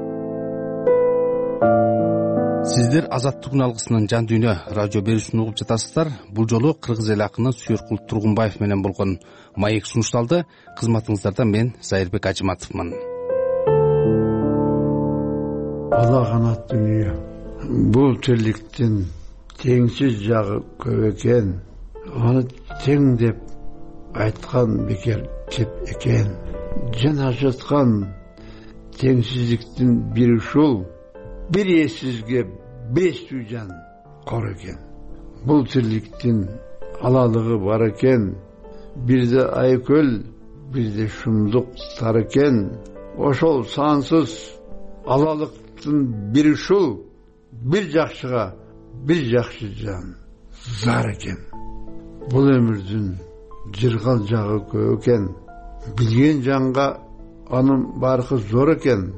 Сиздер Азаттыктын алгысынын жан дүйнө радио берүүсүн угуп жатасыздар. Бул жолу кыргыз эл акыны Сүйөркул Тургунбаев менен болгон маек сунушталды. Кызматыңыздарда мен Зайырбек Ажыматовмун. Ала канат дүйнө. Бул тирликтин теңсиз жагы көп экен. аны тең деп айткан бекер кеп экен. Жана жаткан теңсиздиктин бири ушул, бир эсизге бестүү жан кор экен. Бул тирликтин алалыгы бар экен, бирде айкөл, бирде шумдук тар экен. Ошол сансыз алалыктын бири ушул, бир жакшыга бир жакшы жан зар экен. Бул өмүрдүн жыргал жагы көп экен. Билген жанга анын баркы зор экен.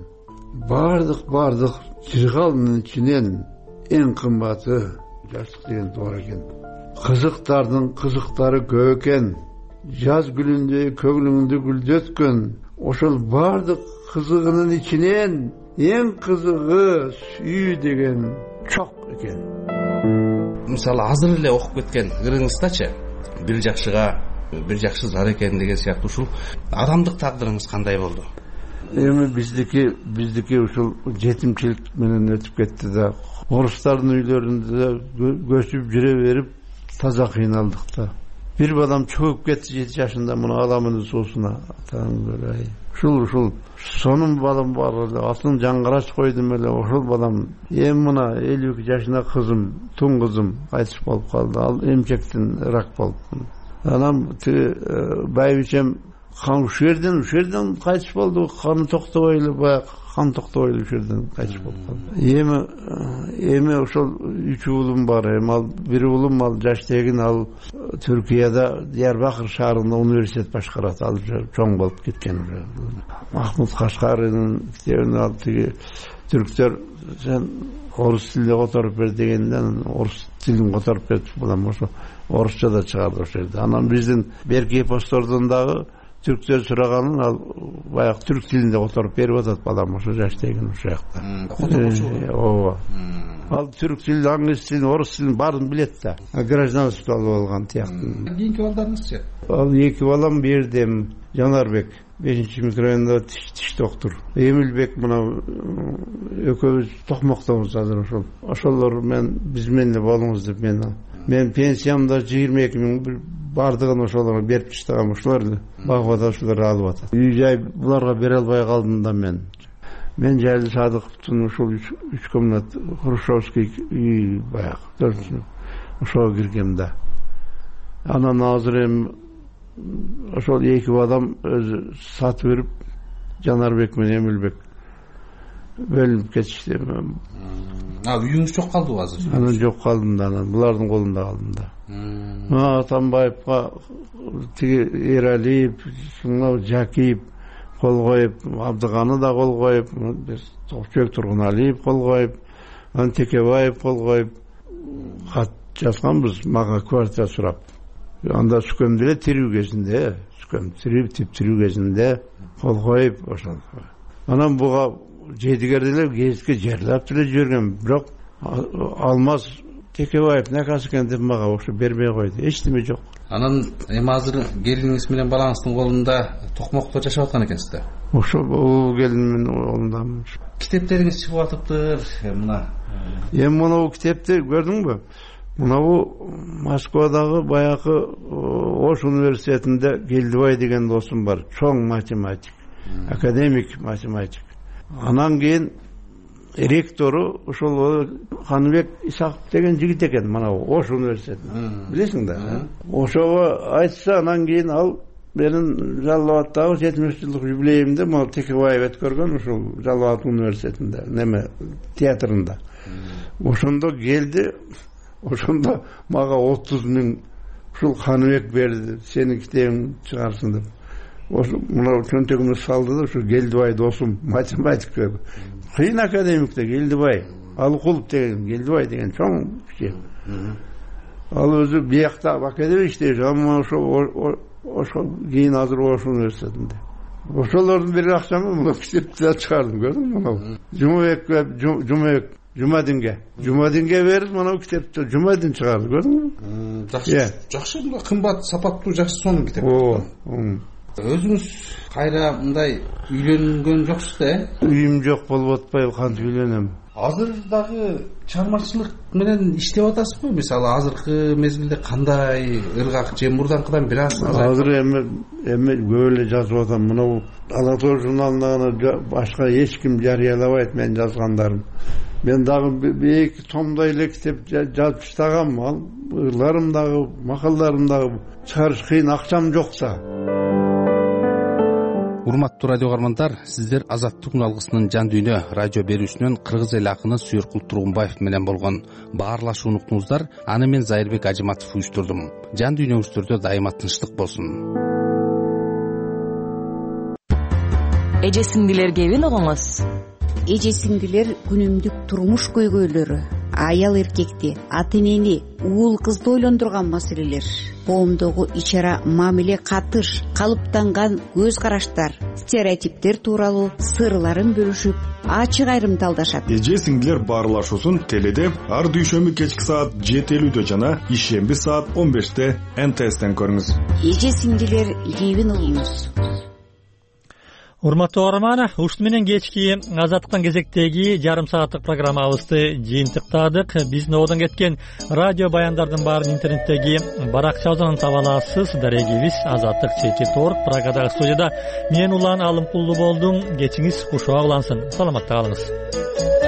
Бардык жыргалдын ичинен эң кымбаты жаштык деген доор экен. Кызыктардын кызыктары көп экен. Жаз гүлүндөй көңүлүңдү гүлдөткөн. Ошол бардык кызыгынын ичинен эң кызыгы сүйүү деген чок экен. Мисалы азыр эле окуп кеткен ырыңыздачы, бир жакшыга бир жакшы зар экен деген сыяктуу ушул адамдык тагдырыңыз кандай болду? Эми биздики ушул жетимчилик менен өтүп кетти да, орустардын үйлөрүндө көчүп жүрө берип таза кыйналдык да. Бир балам чөгүп кетти 7 жашында, муну аламын суусуна. Ушул сонун балам бар эле, атын жаңгарач койдум эле. Ошол балам эми мына 52 жашында кызым, тун кызым кайтыш болуп калды. Ал эмчектен рак болуп. Анам байбичем қан ушул жерден кайтыш болду. Каны токтобой эле, баягы кан токтобой эле ушул жерден кайтыш болуп калды. Эми ошол 3 уулум бар. Эми ал бир уулум ал жаш тегин, ал Түркияда Диярбакыр шаарында университет башкарат. Ал чоң болуп кеткен уже. Махмуд Кашкаринин китебин ал тиги түрктөр сен орус тилинде которуп бер дегенден орус тилин которуп берип булам ошо орусча да чыгарды ошол жерде. Анан биздин берки эпостордон дагы түрктөр сураганын ал баягы түрк тилинде которуп берип атат балам ошо жаш деген ошол жакта. Ооба. Ал түрк тилин, англис тилин, орус тилин баарын билет да. Гражданство алып алган тияктуу. Кийинки балдарыңызчы? Ал 2 балам бердим. Жанарбек 5-чи микрорайонда тиш доктор. Эмилбек мына экөөбүз токмоктобуз азыр ошолор биз менен болуңуз деп мен пенсиямда 22 000 бардыгын ошолорго берип таштагам. Ошолорду багыбада ошолор алып атат. Үй жай буларга бере албай калдым да мен Жайлы Садыковдун ушул 3 комнат Хрущевский үй баягы ошого киргем да. Анан азыр эми ошол 2 адам өзү сатып берип, Жанарбек менен Эмилбек бөлүнүп кетишти. Үйүңүз жок калдыбы азыр? Анан жок калдым да, анан булардын колунда калдым да. Атамбаевга тиги Эралиев, Жакиев кол коюп, Абдыганы да кол коюп, Топчек Тургуналиев кол коюп, Текебаев кол коюп кат жазганбыз мага квартира сурап. Анда сүкөмдө эле тирүү кезинде, тирүү кезинде кол коюп ошол. Анан буга жетигерделер гезитке жерлеп деле жүргөн, бирок Алмаз Текебаев накасы экен деп мага ошо бербей койду. Эчтеме жок. Анан эми азыр келиниңиз менен балаңыздын колунда Токмокто жашап аткан экенсиз. Ошо бул келинин колунда. Китептериңиз чыгып атыптыр. Мына. Эми мына китепти көрдүңбү? Мынабу Москвадагы баягы Ош университетинде Келдибай деген досум бар. Чоң математик, академик математик. Анан кийин ректору ошол Ханыбек Исаков деген жигит экен, мына Ош университетинин. Билесиң да? Ошого айтса, анан кийин ал менин Жалал Абадтагы 70 жылдык юбилейимде мына Текебаев өткөргөн ушул Жалал Абад университетинде, неме театрында. Ошондо келди. Ошондо мага 30 000 ушул Ханыбек берди, сенин китебиң чыгарсын деп. Ошо мына чөнтөгүмө салды да, ушу Келдибай досум математик. Кыйын академик да Келдибай. Алыкулов деген Келдибай деген чоң киши. Ал өзү биякта академик иштейт, ама ошо кийин азыр Ош университетинде. Ошолордун бир акчамы мына китепти чыгардым, көрдүңбү мына? Жумадинге берип мына китепти Жумадин чыгарды, көрдүңбү? Жакшы, кымбат, сапаттуу, жакшы сонун китеп. Өзүңүз кайра мындай үйлөнгөн жоксуз да? Үйүм жок болуп атпайбы, кантип үйлөнөм? азыр дагы чыгармачылык менен иштеп атасызбы? Мисалы азыркы мезгилде кандай ыргак же мурдакыдан бир аз азыр эми көп эле жазып атам. Мына Ала Тоо журналына башка эч ким жарыялабайт менин жазгандарым. Мен дагы 2 томдой эле китеп жазып таштагам. Ал ырларым дагы, макалдарым дагы чыгарыш кыйын, акчам жокса. Урматтуу радио каармандар, сиздер Азаттык алгысынын жан дүйнө радио берүүсүнөн кыргыз эл акыны Сүйөркул Тургунбаев менен болгон баарлашууну уктуңуздар. Аны мен Зайырбек Ажыматов уюштурдум. Жан дүйнөңүздөрдө дайыма тынчтык болсун. Эже сиңдилерге эбин огоңуз. Эже сиңдилер күнүмдүк турмуш көйгөйлөрү, аял эркекти, ата энени, уул кызды ойлондурган маселелер, коомдогу ич-ара мамиле катыш, калыптанган көз караштар, стереотиптер тууралуу сырларын бөлүшүп, ачык айрымталдашат. Эже сиңдилер баарлашуусун теледе ар дүйшөмбү кечки саат 7:50 жана ишемби саат 15-те НТСтен көрүңүз. Эже сиңдилер кийбин угуңуз. Урматтуу каарман, ушуну менен кечки Азаттыктан кезектеги жарым сааттык программабызды жыйынтыктадык. Биздин одон кеткен радио баяндардын баарын интернеттеги баракчабыздан таба аласыз. Дарегибиз Азаттык.org. Прагадагы студияда мен Улан Алымкулду болдум. Кечиңиз кушуак улансын. Саламатта калыңыз.